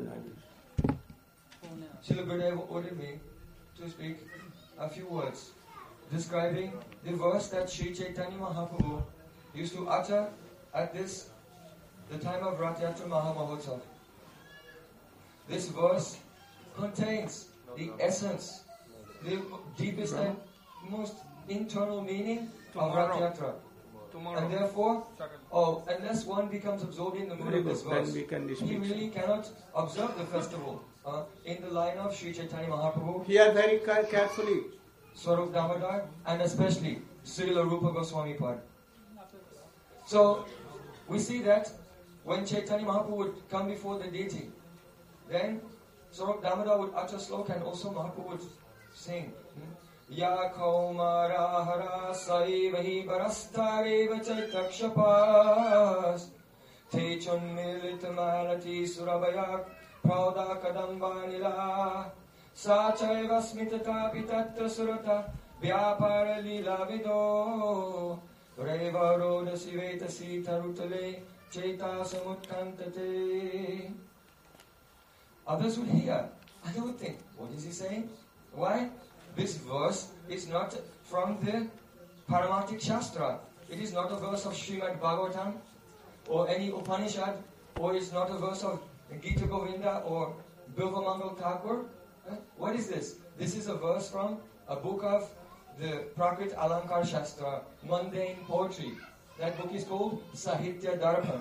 Srila Gurudeva ordered me to speak a few words describing the verse that Sri Chaitanya Mahaprabhu used to utter at the time of Rath Yatra Mahamahotsav. This verse contains the essence, the deepest and most internal meaning of Rath Yatra. And therefore, unless one becomes absorbed in the mood of this verse, he really cannot observe the festival in the line of Sri Chaitanya Mahaprabhu. Hear very carefully. Swarup Damodar, and especially Srila Rupa Goswami Pad. So, we see that when Chaitanya Mahaprabhu would come before the deity, then Swarup Damodar would utter sloka and also Mahaprabhu would sing. Ya Kaumara Hara Saivahi Barastareva Chaitakshapas Te chunmilitamaalati surabayak prauda kadambanila Sachaiva smitata pitatta surata vyapara lila vido Reva roda siveta sita rutale cheta samutkantate. Others would hear and they would think, what is he saying? Why? This verse is not from the Paramarthik Shastra. It is not a verse of Srimad Bhagavatam or any Upanishad, or it's not a verse of Gita Govinda or Bilvamangal Thakur. What is this? This is a verse from a book of the Prakrit Alankar Shastra, mundane poetry. That book is called Sahitya Darpan.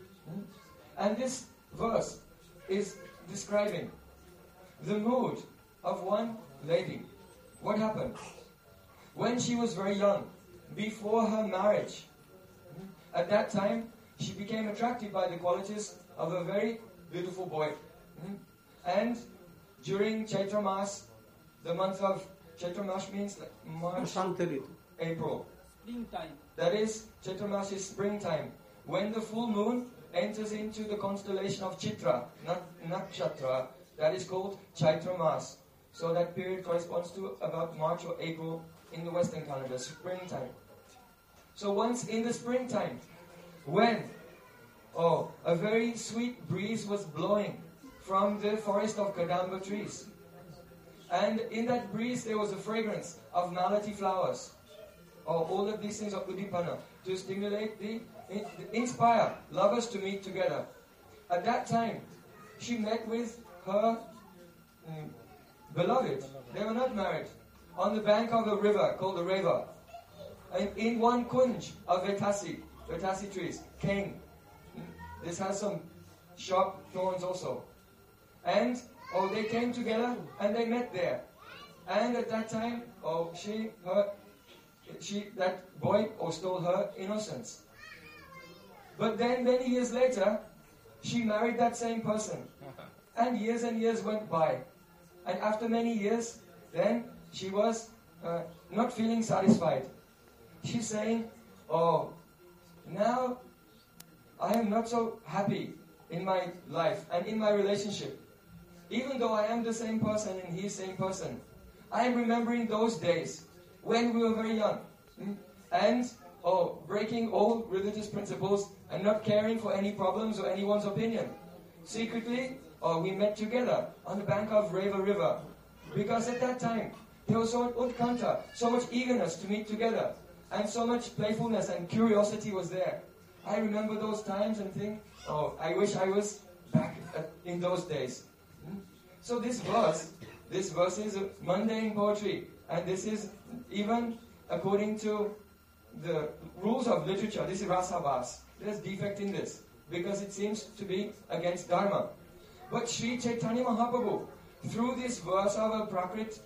And this verse is describing the mood of one lady. What happened? When she was very young, before her marriage, at that time, she became attracted by the qualities of a very beautiful boy. And during Chaitra Mas, the month of Chaitra Mas means like March, April. Springtime. That is, Chaitra Mas is springtime. When the full moon enters into the constellation of Chitra, Nakshatra, that is called Chaitra Mas. So that period corresponds to about March or April in the Western calendar, springtime. So once in the springtime, when a very sweet breeze was blowing from the forest of Kadamba trees, and in that breeze there was a fragrance of malati flowers, all of these things of Udipana, to stimulate inspire lovers to meet together. At that time, she met with her beloved. They were not married. On the bank of a river called the Reva. And in one kunj of Vetasi trees, cane. This has some sharp thorns also. And they came together and they met there. And at that time, that boy stole her innocence. But then many years later, she married that same person. And years went by. And after many years, then she was not feeling satisfied. She's saying, now I am not so happy in my life and in my relationship. Even though I am the same person and he is the same person, I am remembering those days when we were very young. And breaking all religious principles and not caring for any problems or anyone's opinion. Secretly, we met together on the bank of Reva River. Because at that time, there was so much utkanta, so much eagerness to meet together. And so much playfulness and curiosity was there. I remember those times and think, I wish I was back in those days. So this verse is a mundane poetry. And this is even according to the rules of literature. This is rasabhas. There's defect in this. Because it seems to be against Dharma. But Sri Chaitanya Mahaprabhu, through this verse of a Prakrit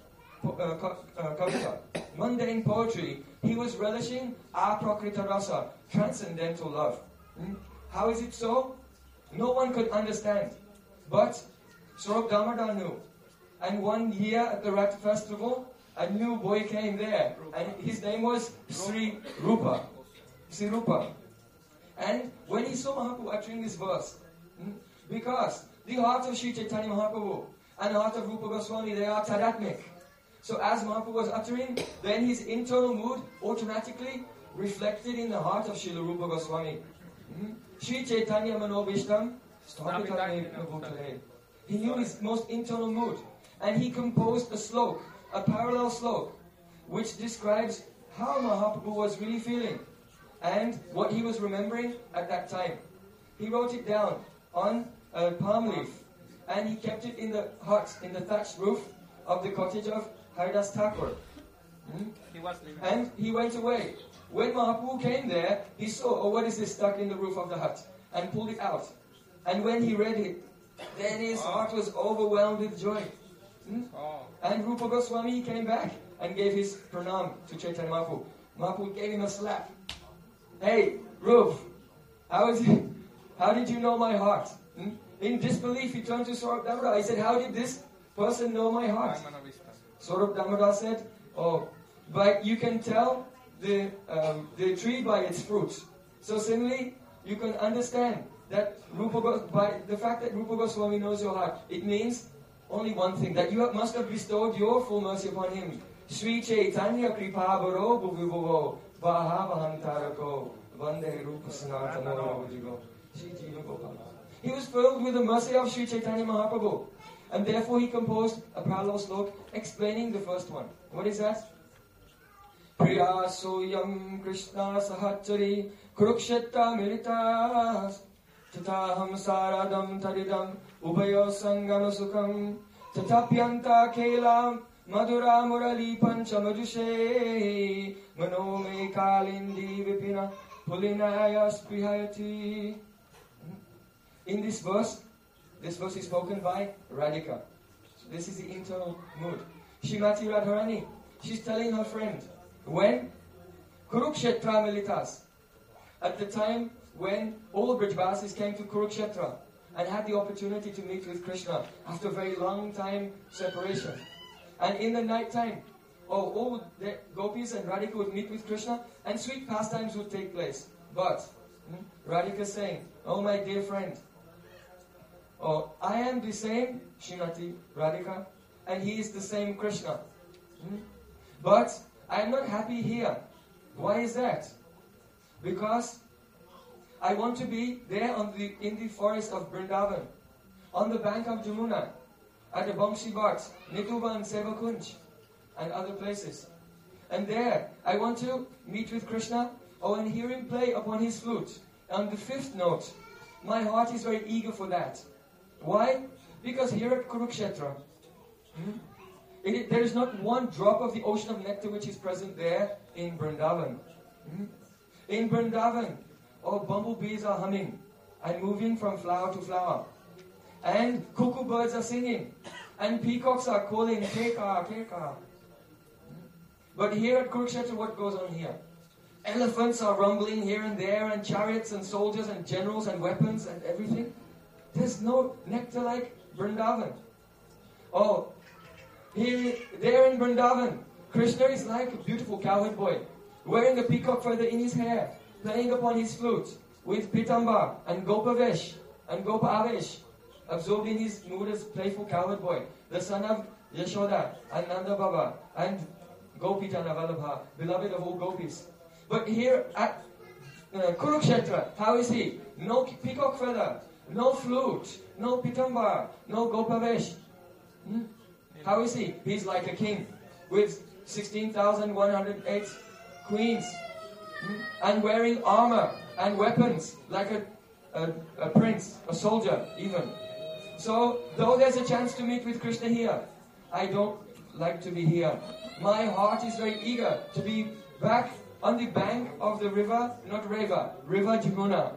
Kavita, mundane poetry, he was relishing aprakrita rasa, transcendental love. How is it so? No one could understand. But Swarup Damodar knew. And one year at the Rat Festival, a new boy came there. And his name was Sri Rupa. Sri Rupa. And when he saw Mahaprabhu uttering this verse, because the heart of Sri Chaitanya Mahaprabhu and the heart of Rupa Goswami, they are tadatmik. So as Mahaprabhu was uttering, then his internal mood automatically reflected in the heart of Srila Rupa Goswami. Sri Chaitanya Manobishtam Sthapitam. He knew his most internal mood. And he composed a slok, a parallel slok, which describes how Mahaprabhu was really feeling and what he was remembering at that time. He wrote it down on a palm leaf and he kept it in the hut, in the thatched roof of the cottage of Haridas Thakur. And he went away. When Mahaprabhu came there, he saw, what is this stuck in the roof of the hut? And pulled it out. And when he read it, then his heart was overwhelmed with joy. And Rupa Goswami came back and gave his pranam to Chaitanya Mahaprabhu. Mahaprabhu gave him a slap. Hey, Rup, how did you know my heart? In disbelief, he turned to Swarup Damodar. He said, how did this person know my heart? Swarup Damodar said, but you can tell the tree by its fruits. So similarly, you can understand that by the fact that Rupa Goswami knows your heart, it means only one thing, that you must have bestowed your full mercy upon him. Sri Chaitanya Kripabaro Bhuvivovo Vahavantarako Vande Rupa Sanatana Vajigo. He was filled with the mercy of Sri Chaitanya Mahaprabhu. And therefore he composed a parallel slok explaining the first one. What is that? Priya Soyam Krishna Sahachari Kurukshetra Militas Tataham Saradam Taridam Ubayo Sangama Sukham Tatapyanta Kelam Madhura Murali Panchamajushe Manome Kalindi Vipina Pulinaya Sprihayati. In this verse is spoken by Radhika. So this is the internal mood. Shrimati Radharani, she's telling her friend, when Kurukshetra Militas, at the time when all Brajvasis came to Kurukshetra and had the opportunity to meet with Krishna after a very long time separation. And in the night time, all the gopis and Radhika would meet with Krishna and sweet pastimes would take place. But Radhika is saying, oh my dear friend, I am the same Srimati Radhika and he is the same Krishna. But I am not happy here. Why is that? Because I want to be there in the forest of Vrindavan, on the bank of Jamuna, at the Bamshi Bhat, Nituban, Sevakunj, and other places. And there, I want to meet with Krishna, and hear him play upon his flute. On the fifth note, my heart is very eager for that. Why? Because here at Kurukshetra, there is not one drop of the ocean of nectar which is present there in Vrindavan. In Vrindavan, bumblebees are humming and moving from flower to flower. And cuckoo birds are singing. And peacocks are calling, Keka, Keka. But here at Kurukshetra, what goes on here? Elephants are rumbling here and there, and chariots and soldiers and generals and weapons and everything. There's no nectar like Vrindavan. There in Vrindavan, Krishna is like a beautiful cowherd boy, wearing a peacock feather in his hair, playing upon his flute, with Pitamba and Gopavesh and Gopavesh, absorbed in his mood as playful cowherd boy, the son of Yashoda and Nanda Baba and Gopitana Vallabha, beloved of all gopis. But here at Kurukshetra, how is he? No peacock feather, no flute, no pitamba, no gopavesh. How is he? He's like a king with 16,108 queens and wearing armor and weapons like a prince, a soldier even. So, though there's a chance to meet with Krishna here, I don't like to be here. My heart is very eager to be back on the bank of the river, not River Jamuna,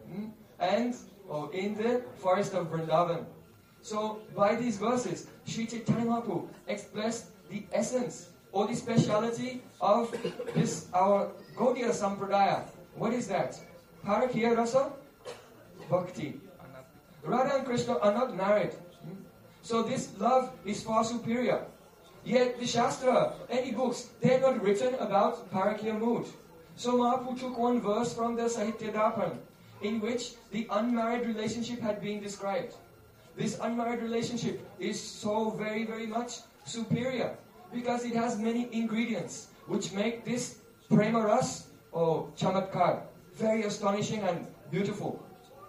and in the forest of Vrindavan. So, by these verses, Sri Chaitanya Mahaprabhu expressed the essence or the speciality of this, our Gaudiya Sampradaya. What is that? Parakya Rasa Bhakti. Radha and Krishna are not married. So this love is far superior. Yet the Shastra, any books, they are not written about Parakya mood. So Mahaprabhu took one verse from the Sahitya Dapan, in which the unmarried relationship had been described. This unmarried relationship is so very, very much superior, because it has many ingredients, which make this prema ras, or chamatkar, very astonishing and beautiful.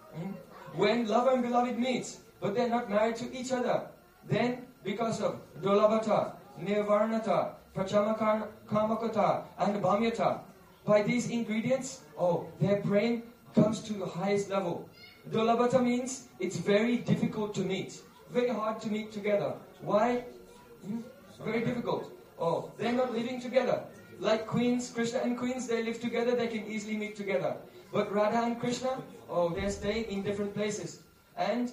When lover and beloved meets, but they're not married to each other, then because of dolabhata, nirvarnata, prachamakarmakata, and bhamyata, by these ingredients, their prem comes to the highest level. Dolabhata means it's very difficult to meet, very hard to meet together. Why? Very difficult. They're not living together. Like queens, Krishna and queens, they live together, they can easily meet together. But Radha and Krishna, they're staying in different places. And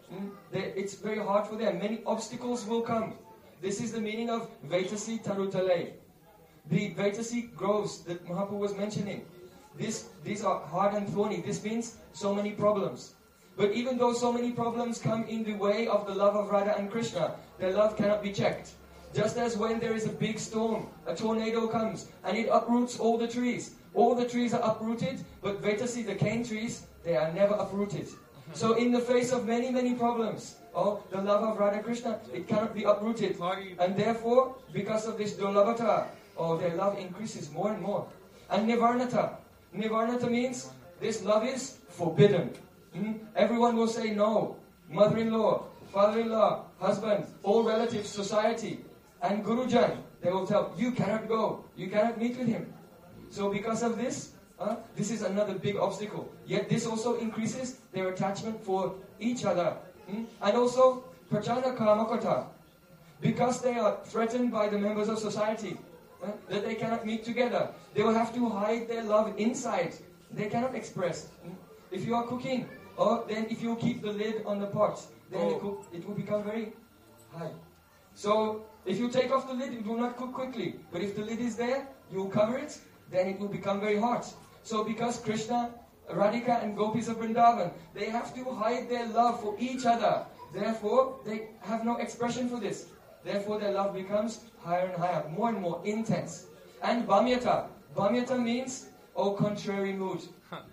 it's very hard for them. Many obstacles will come. This is the meaning of Vaitasi Tarutale. The Vaitasi groves that Mahaprabhu was mentioning. These are hard and thorny. This means so many problems. But even though so many problems come in the way of the love of Radha and Krishna, their love cannot be checked. Just as when there is a big storm, a tornado comes and it uproots all the trees. All the trees are uprooted, but Vaitasi, the cane trees, they are never uprooted. So in the face of many, many problems, the love of Radha Krishna, it cannot be uprooted. And therefore, because of this Durlabhata, their love increases more and more. And Nivarnata. Nivarnata means this love is forbidden. Everyone will say no. Mother-in-law, father-in-law, husband, all relatives, society, and Gurujan, they will tell, you cannot go. You cannot meet with him. So because of this, this is another big obstacle. Yet this also increases their attachment for each other. And also, Prachana Kamakata. Because they are threatened by the members of society, that they cannot meet together, they will have to hide their love inside. They cannot express. If you are cooking, then if you keep the lid on the pot, then it will become very high. So, if you take off the lid, it will not cook quickly. But if the lid is there, you will cover it, then it will become very hot. So because Krishna, Radhika and Gopis of Vrindavan, they have to hide their love for each other. Therefore, they have no expression for this. Therefore, their love becomes higher and higher, more and more intense. And Bhamyata. Bhamyata means, contrary mood.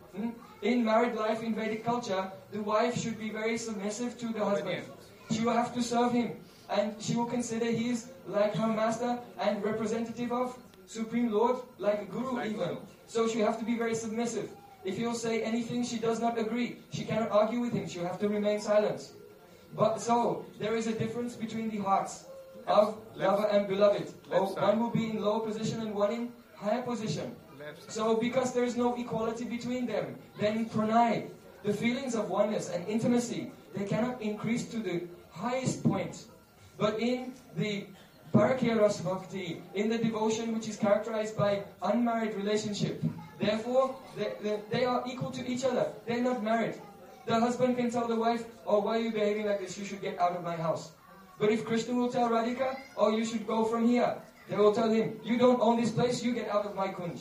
In married life, in Vedic culture, the wife should be very submissive to the husband. She will have to serve him. And she will consider he is like her master and representative of Supreme Lord, like a guru even. So she will have to be very submissive. If he'll say anything she does not agree, she cannot argue with him. She will have to remain silent. But so, there is a difference between the hearts of lover and beloved. One will be in low position and one in higher position. So because there is no equality between them, then pranay, the feelings of oneness and intimacy, they cannot increase to the highest point. But in the Parakya Ras Bhakti, in the devotion which is characterized by unmarried relationship, therefore they are equal to each other. They are not married. The husband can tell the wife, why are you behaving like this? You should get out of my house. But if Krishna will tell Radhika, you should go from here, they will tell him, you don't own this place, you get out of my kunj.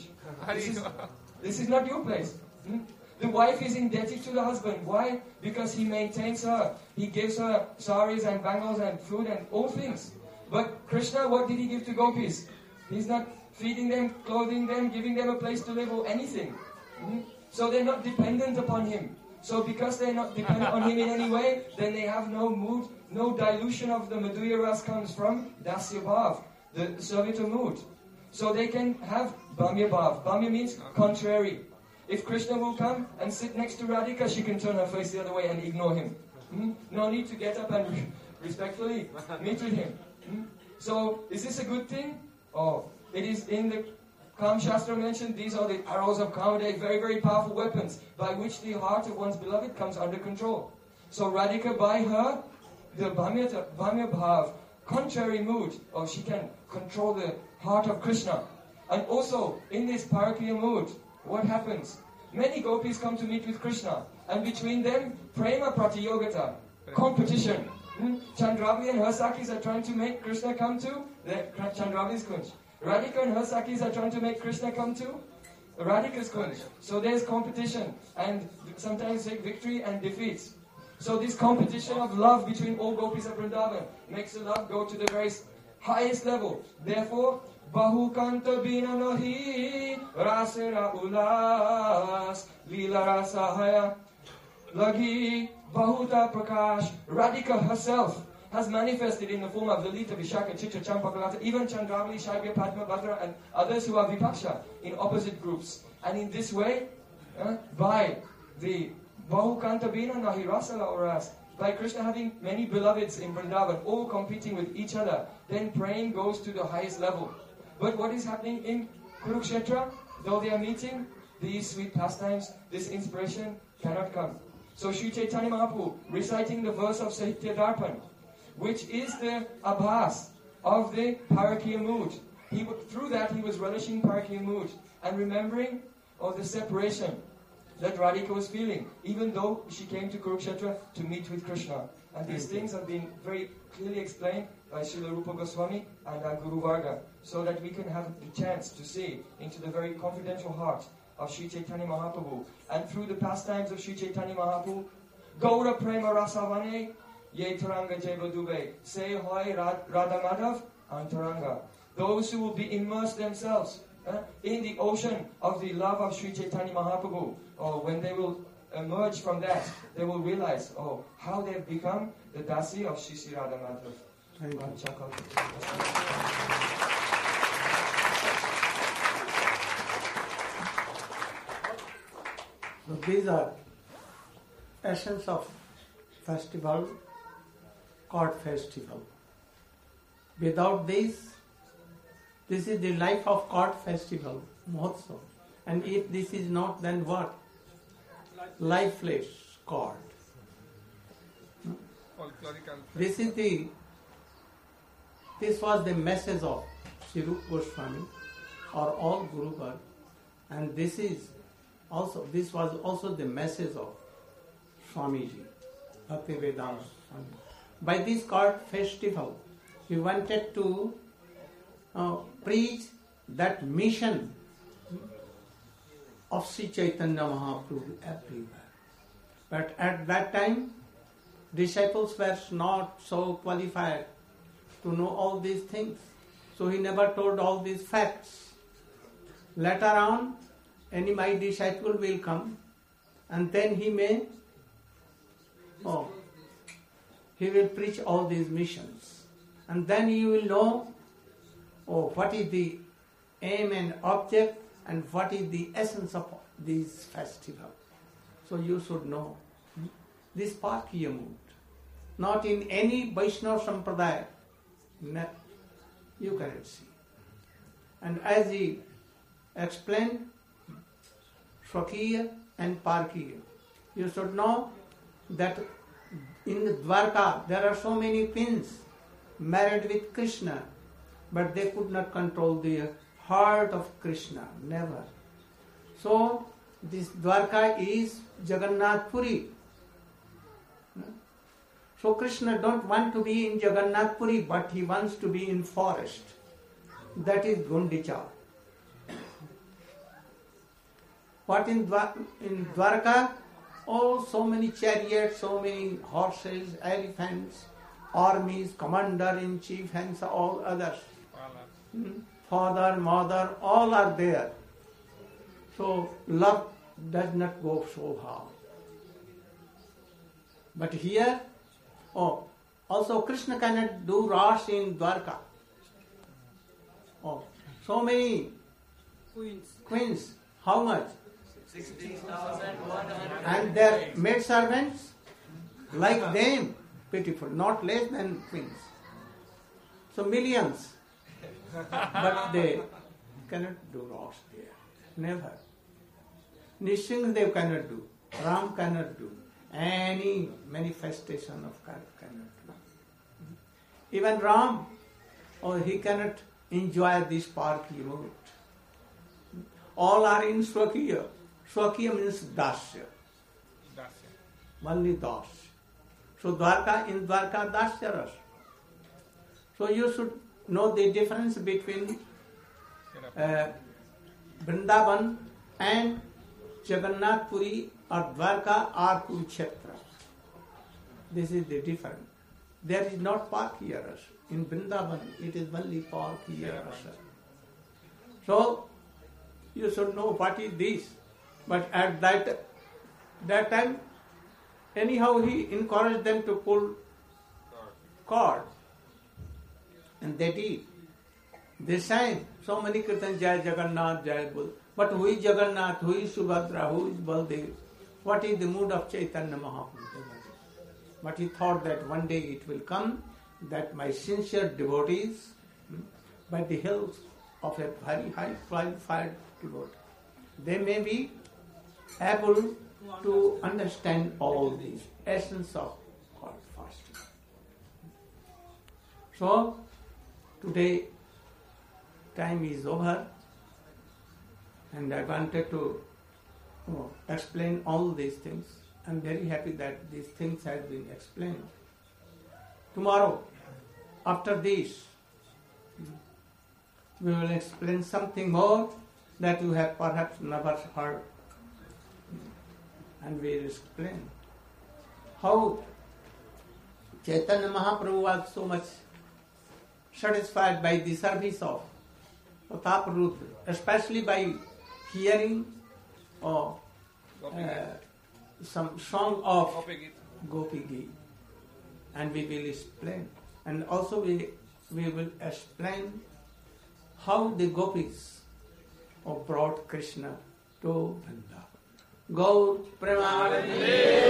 This is not your place. The wife is indebted to the husband. Why? Because he maintains her. He gives her saris and bangles and food and all things. But Krishna, what did he give to gopis? He's not feeding them, clothing them, giving them a place to live or anything. So they're not dependent upon him. So because they're not dependent on him in any way, then they have no mood, no dilution of the Madhurya Ras comes from Dasya Bhav, the servitor mood. So they can have Bhamya Bhav. Bhamya means contrary. If Krishna will come and sit next to Radhika, she can turn her face the other way and ignore him. No need to get up and respectfully meet with him. So, is this a good thing? It is in the Kam Shastra mentioned, these are the arrows of Kamadev, very, very powerful weapons by which the heart of one's beloved comes under control. So Radhika, by her, the Bhamya Bhav, contrary mood, she can control the heart of Krishna. And also, in this Parakya mood, what happens? Many gopis come to meet with Krishna, and between them, prema pratiyogata, competition. Chandravali and her Sakis are trying to make Krishna come to Chandravali's kunj. Radhika and her Sakis are trying to make Krishna come to Radhika's kunj. So there's competition, and sometimes take victory and defeats. So this competition of love between all gopis of Vrindavan makes the love go to the very highest level. Therefore, Bahu kanta bina nahi rasera ulas lila rasahaya lagi bahuta prakash. Radhika herself has manifested in the form of Lalita, Vishaka, Chitra, Champakalata, even Chandravali, Shaibya, Padma, Bhadra, and others who are Vipaksha in opposite groups. And in this way, by the Bahu kanta bina nahi rasera ulas, by Krishna having many beloveds in Vrindavan, all competing with each other, then praying goes to the highest level. But what is happening in Kurukshetra? Though they are meeting, these sweet pastimes, this inspiration cannot come. So Sri Chaitanya Mahaprabhu, reciting the verse of Sahitya Darpan, which is the abhas of the Parakya mood. Through that he was relishing Parakya mood and remembering of the separation that Radhika was feeling, even though she came to Kurukshetra to meet with Krishna. And these things have been very clearly explained by Srila Rupa Goswami and our Guru Varga, so that we can have the chance to see into the very confidential heart of Sri Chaitanya Mahaprabhu. And through the pastimes of Sri Chaitanya Mahaprabhu, Gaura Prema Rasavane, Ye Taranga Jeva Dube, Say Hoy Radha Madhav Antaranga. Those who will be immersed themselves in the ocean of the love of Sri Chaitanya Mahaprabhu, or when they will emerge from that, they will realize, how they have become the Dasi of Shri Shri Radha Madhav. Thank you. So these are essence of festival called festival. Without this is the life of God festival, Mahotsav. And if this is not, then what? Lifeless God. This was the message of Sri Rupa Goswami or all Guru Varga, and this was also the message of Swamiji, Bhaktivedanta Swami. By this called festival, we wanted to preach that mission of Sri Chaitanya Mahaprabhu everywhere. But at that time, disciples were not so qualified to know all these things. So he never told all these facts. Later on, any my disciple will come, and then he will preach all these missions. And then you will know what is the aim and object and what is the essence of this festival. So you should know this Parkiya mood. Not in any Vaishnava Sampradaya, you cannot see. And as he explained, Swakiya and Parkiya, you should know that in Dwarka there are so many queens married with Krishna, but they could not control the heart of Krishna, never. So this Dwarka is Jagannath Puri. So Krishna don't want to be in Jagannath Puri, but he wants to be in forest. That is Gundicha. What in Dwarka? So many chariots, so many horses, elephants, armies, commander-in-chief, and all others. Father, mother, all are there. So love does not go so high. But here, also Krishna cannot do Ras in Dwarka. So many queens. How much? 16,100. And their maid servants, like them, pitiful, not less than queens. So millions. But they cannot do Ras there. Never. Nishingadev cannot do. Ram cannot do. Any manifestation of God cannot do. Even Ram, he cannot enjoy this Parkiya mood. All are in Swakiya. Swakiya means Dasya. Only Das. So in Dwarka, Dasya Ras. So you should know the difference between Vrindavan and Jagannath Puri or Dwarka or Kurukshetra. This is the difference. There is not Parkiya Ras. In Vrindavan, it is only Parkiya Ras. So you should know what is this. But at that time, anyhow he encouraged them to pull cord. And they did. They sang so many kirtans, Jai Jagannath, Jai Bul. But who is Jagannath, who is Subhadra, who is Baldev? What is the mood of Chaitanya Mahaprabhu? But he thought that one day it will come that my sincere devotees, by the help of a very high qualified devotee, they may be able to understand all these essence of God fasting. So today time is over, and I wanted to explain all these things. I'm very happy that these things have been explained. Tomorrow, after this, we will explain something more that you have perhaps never heard. And we will explain how Chaitanya Mahaprabhu was so much satisfied by the service of Pratap Rudra, especially by hearing some song of Gopi Geet, and we will explain. And also we will explain how the gopis brought Krishna to Vrindavan. Gaur Premanande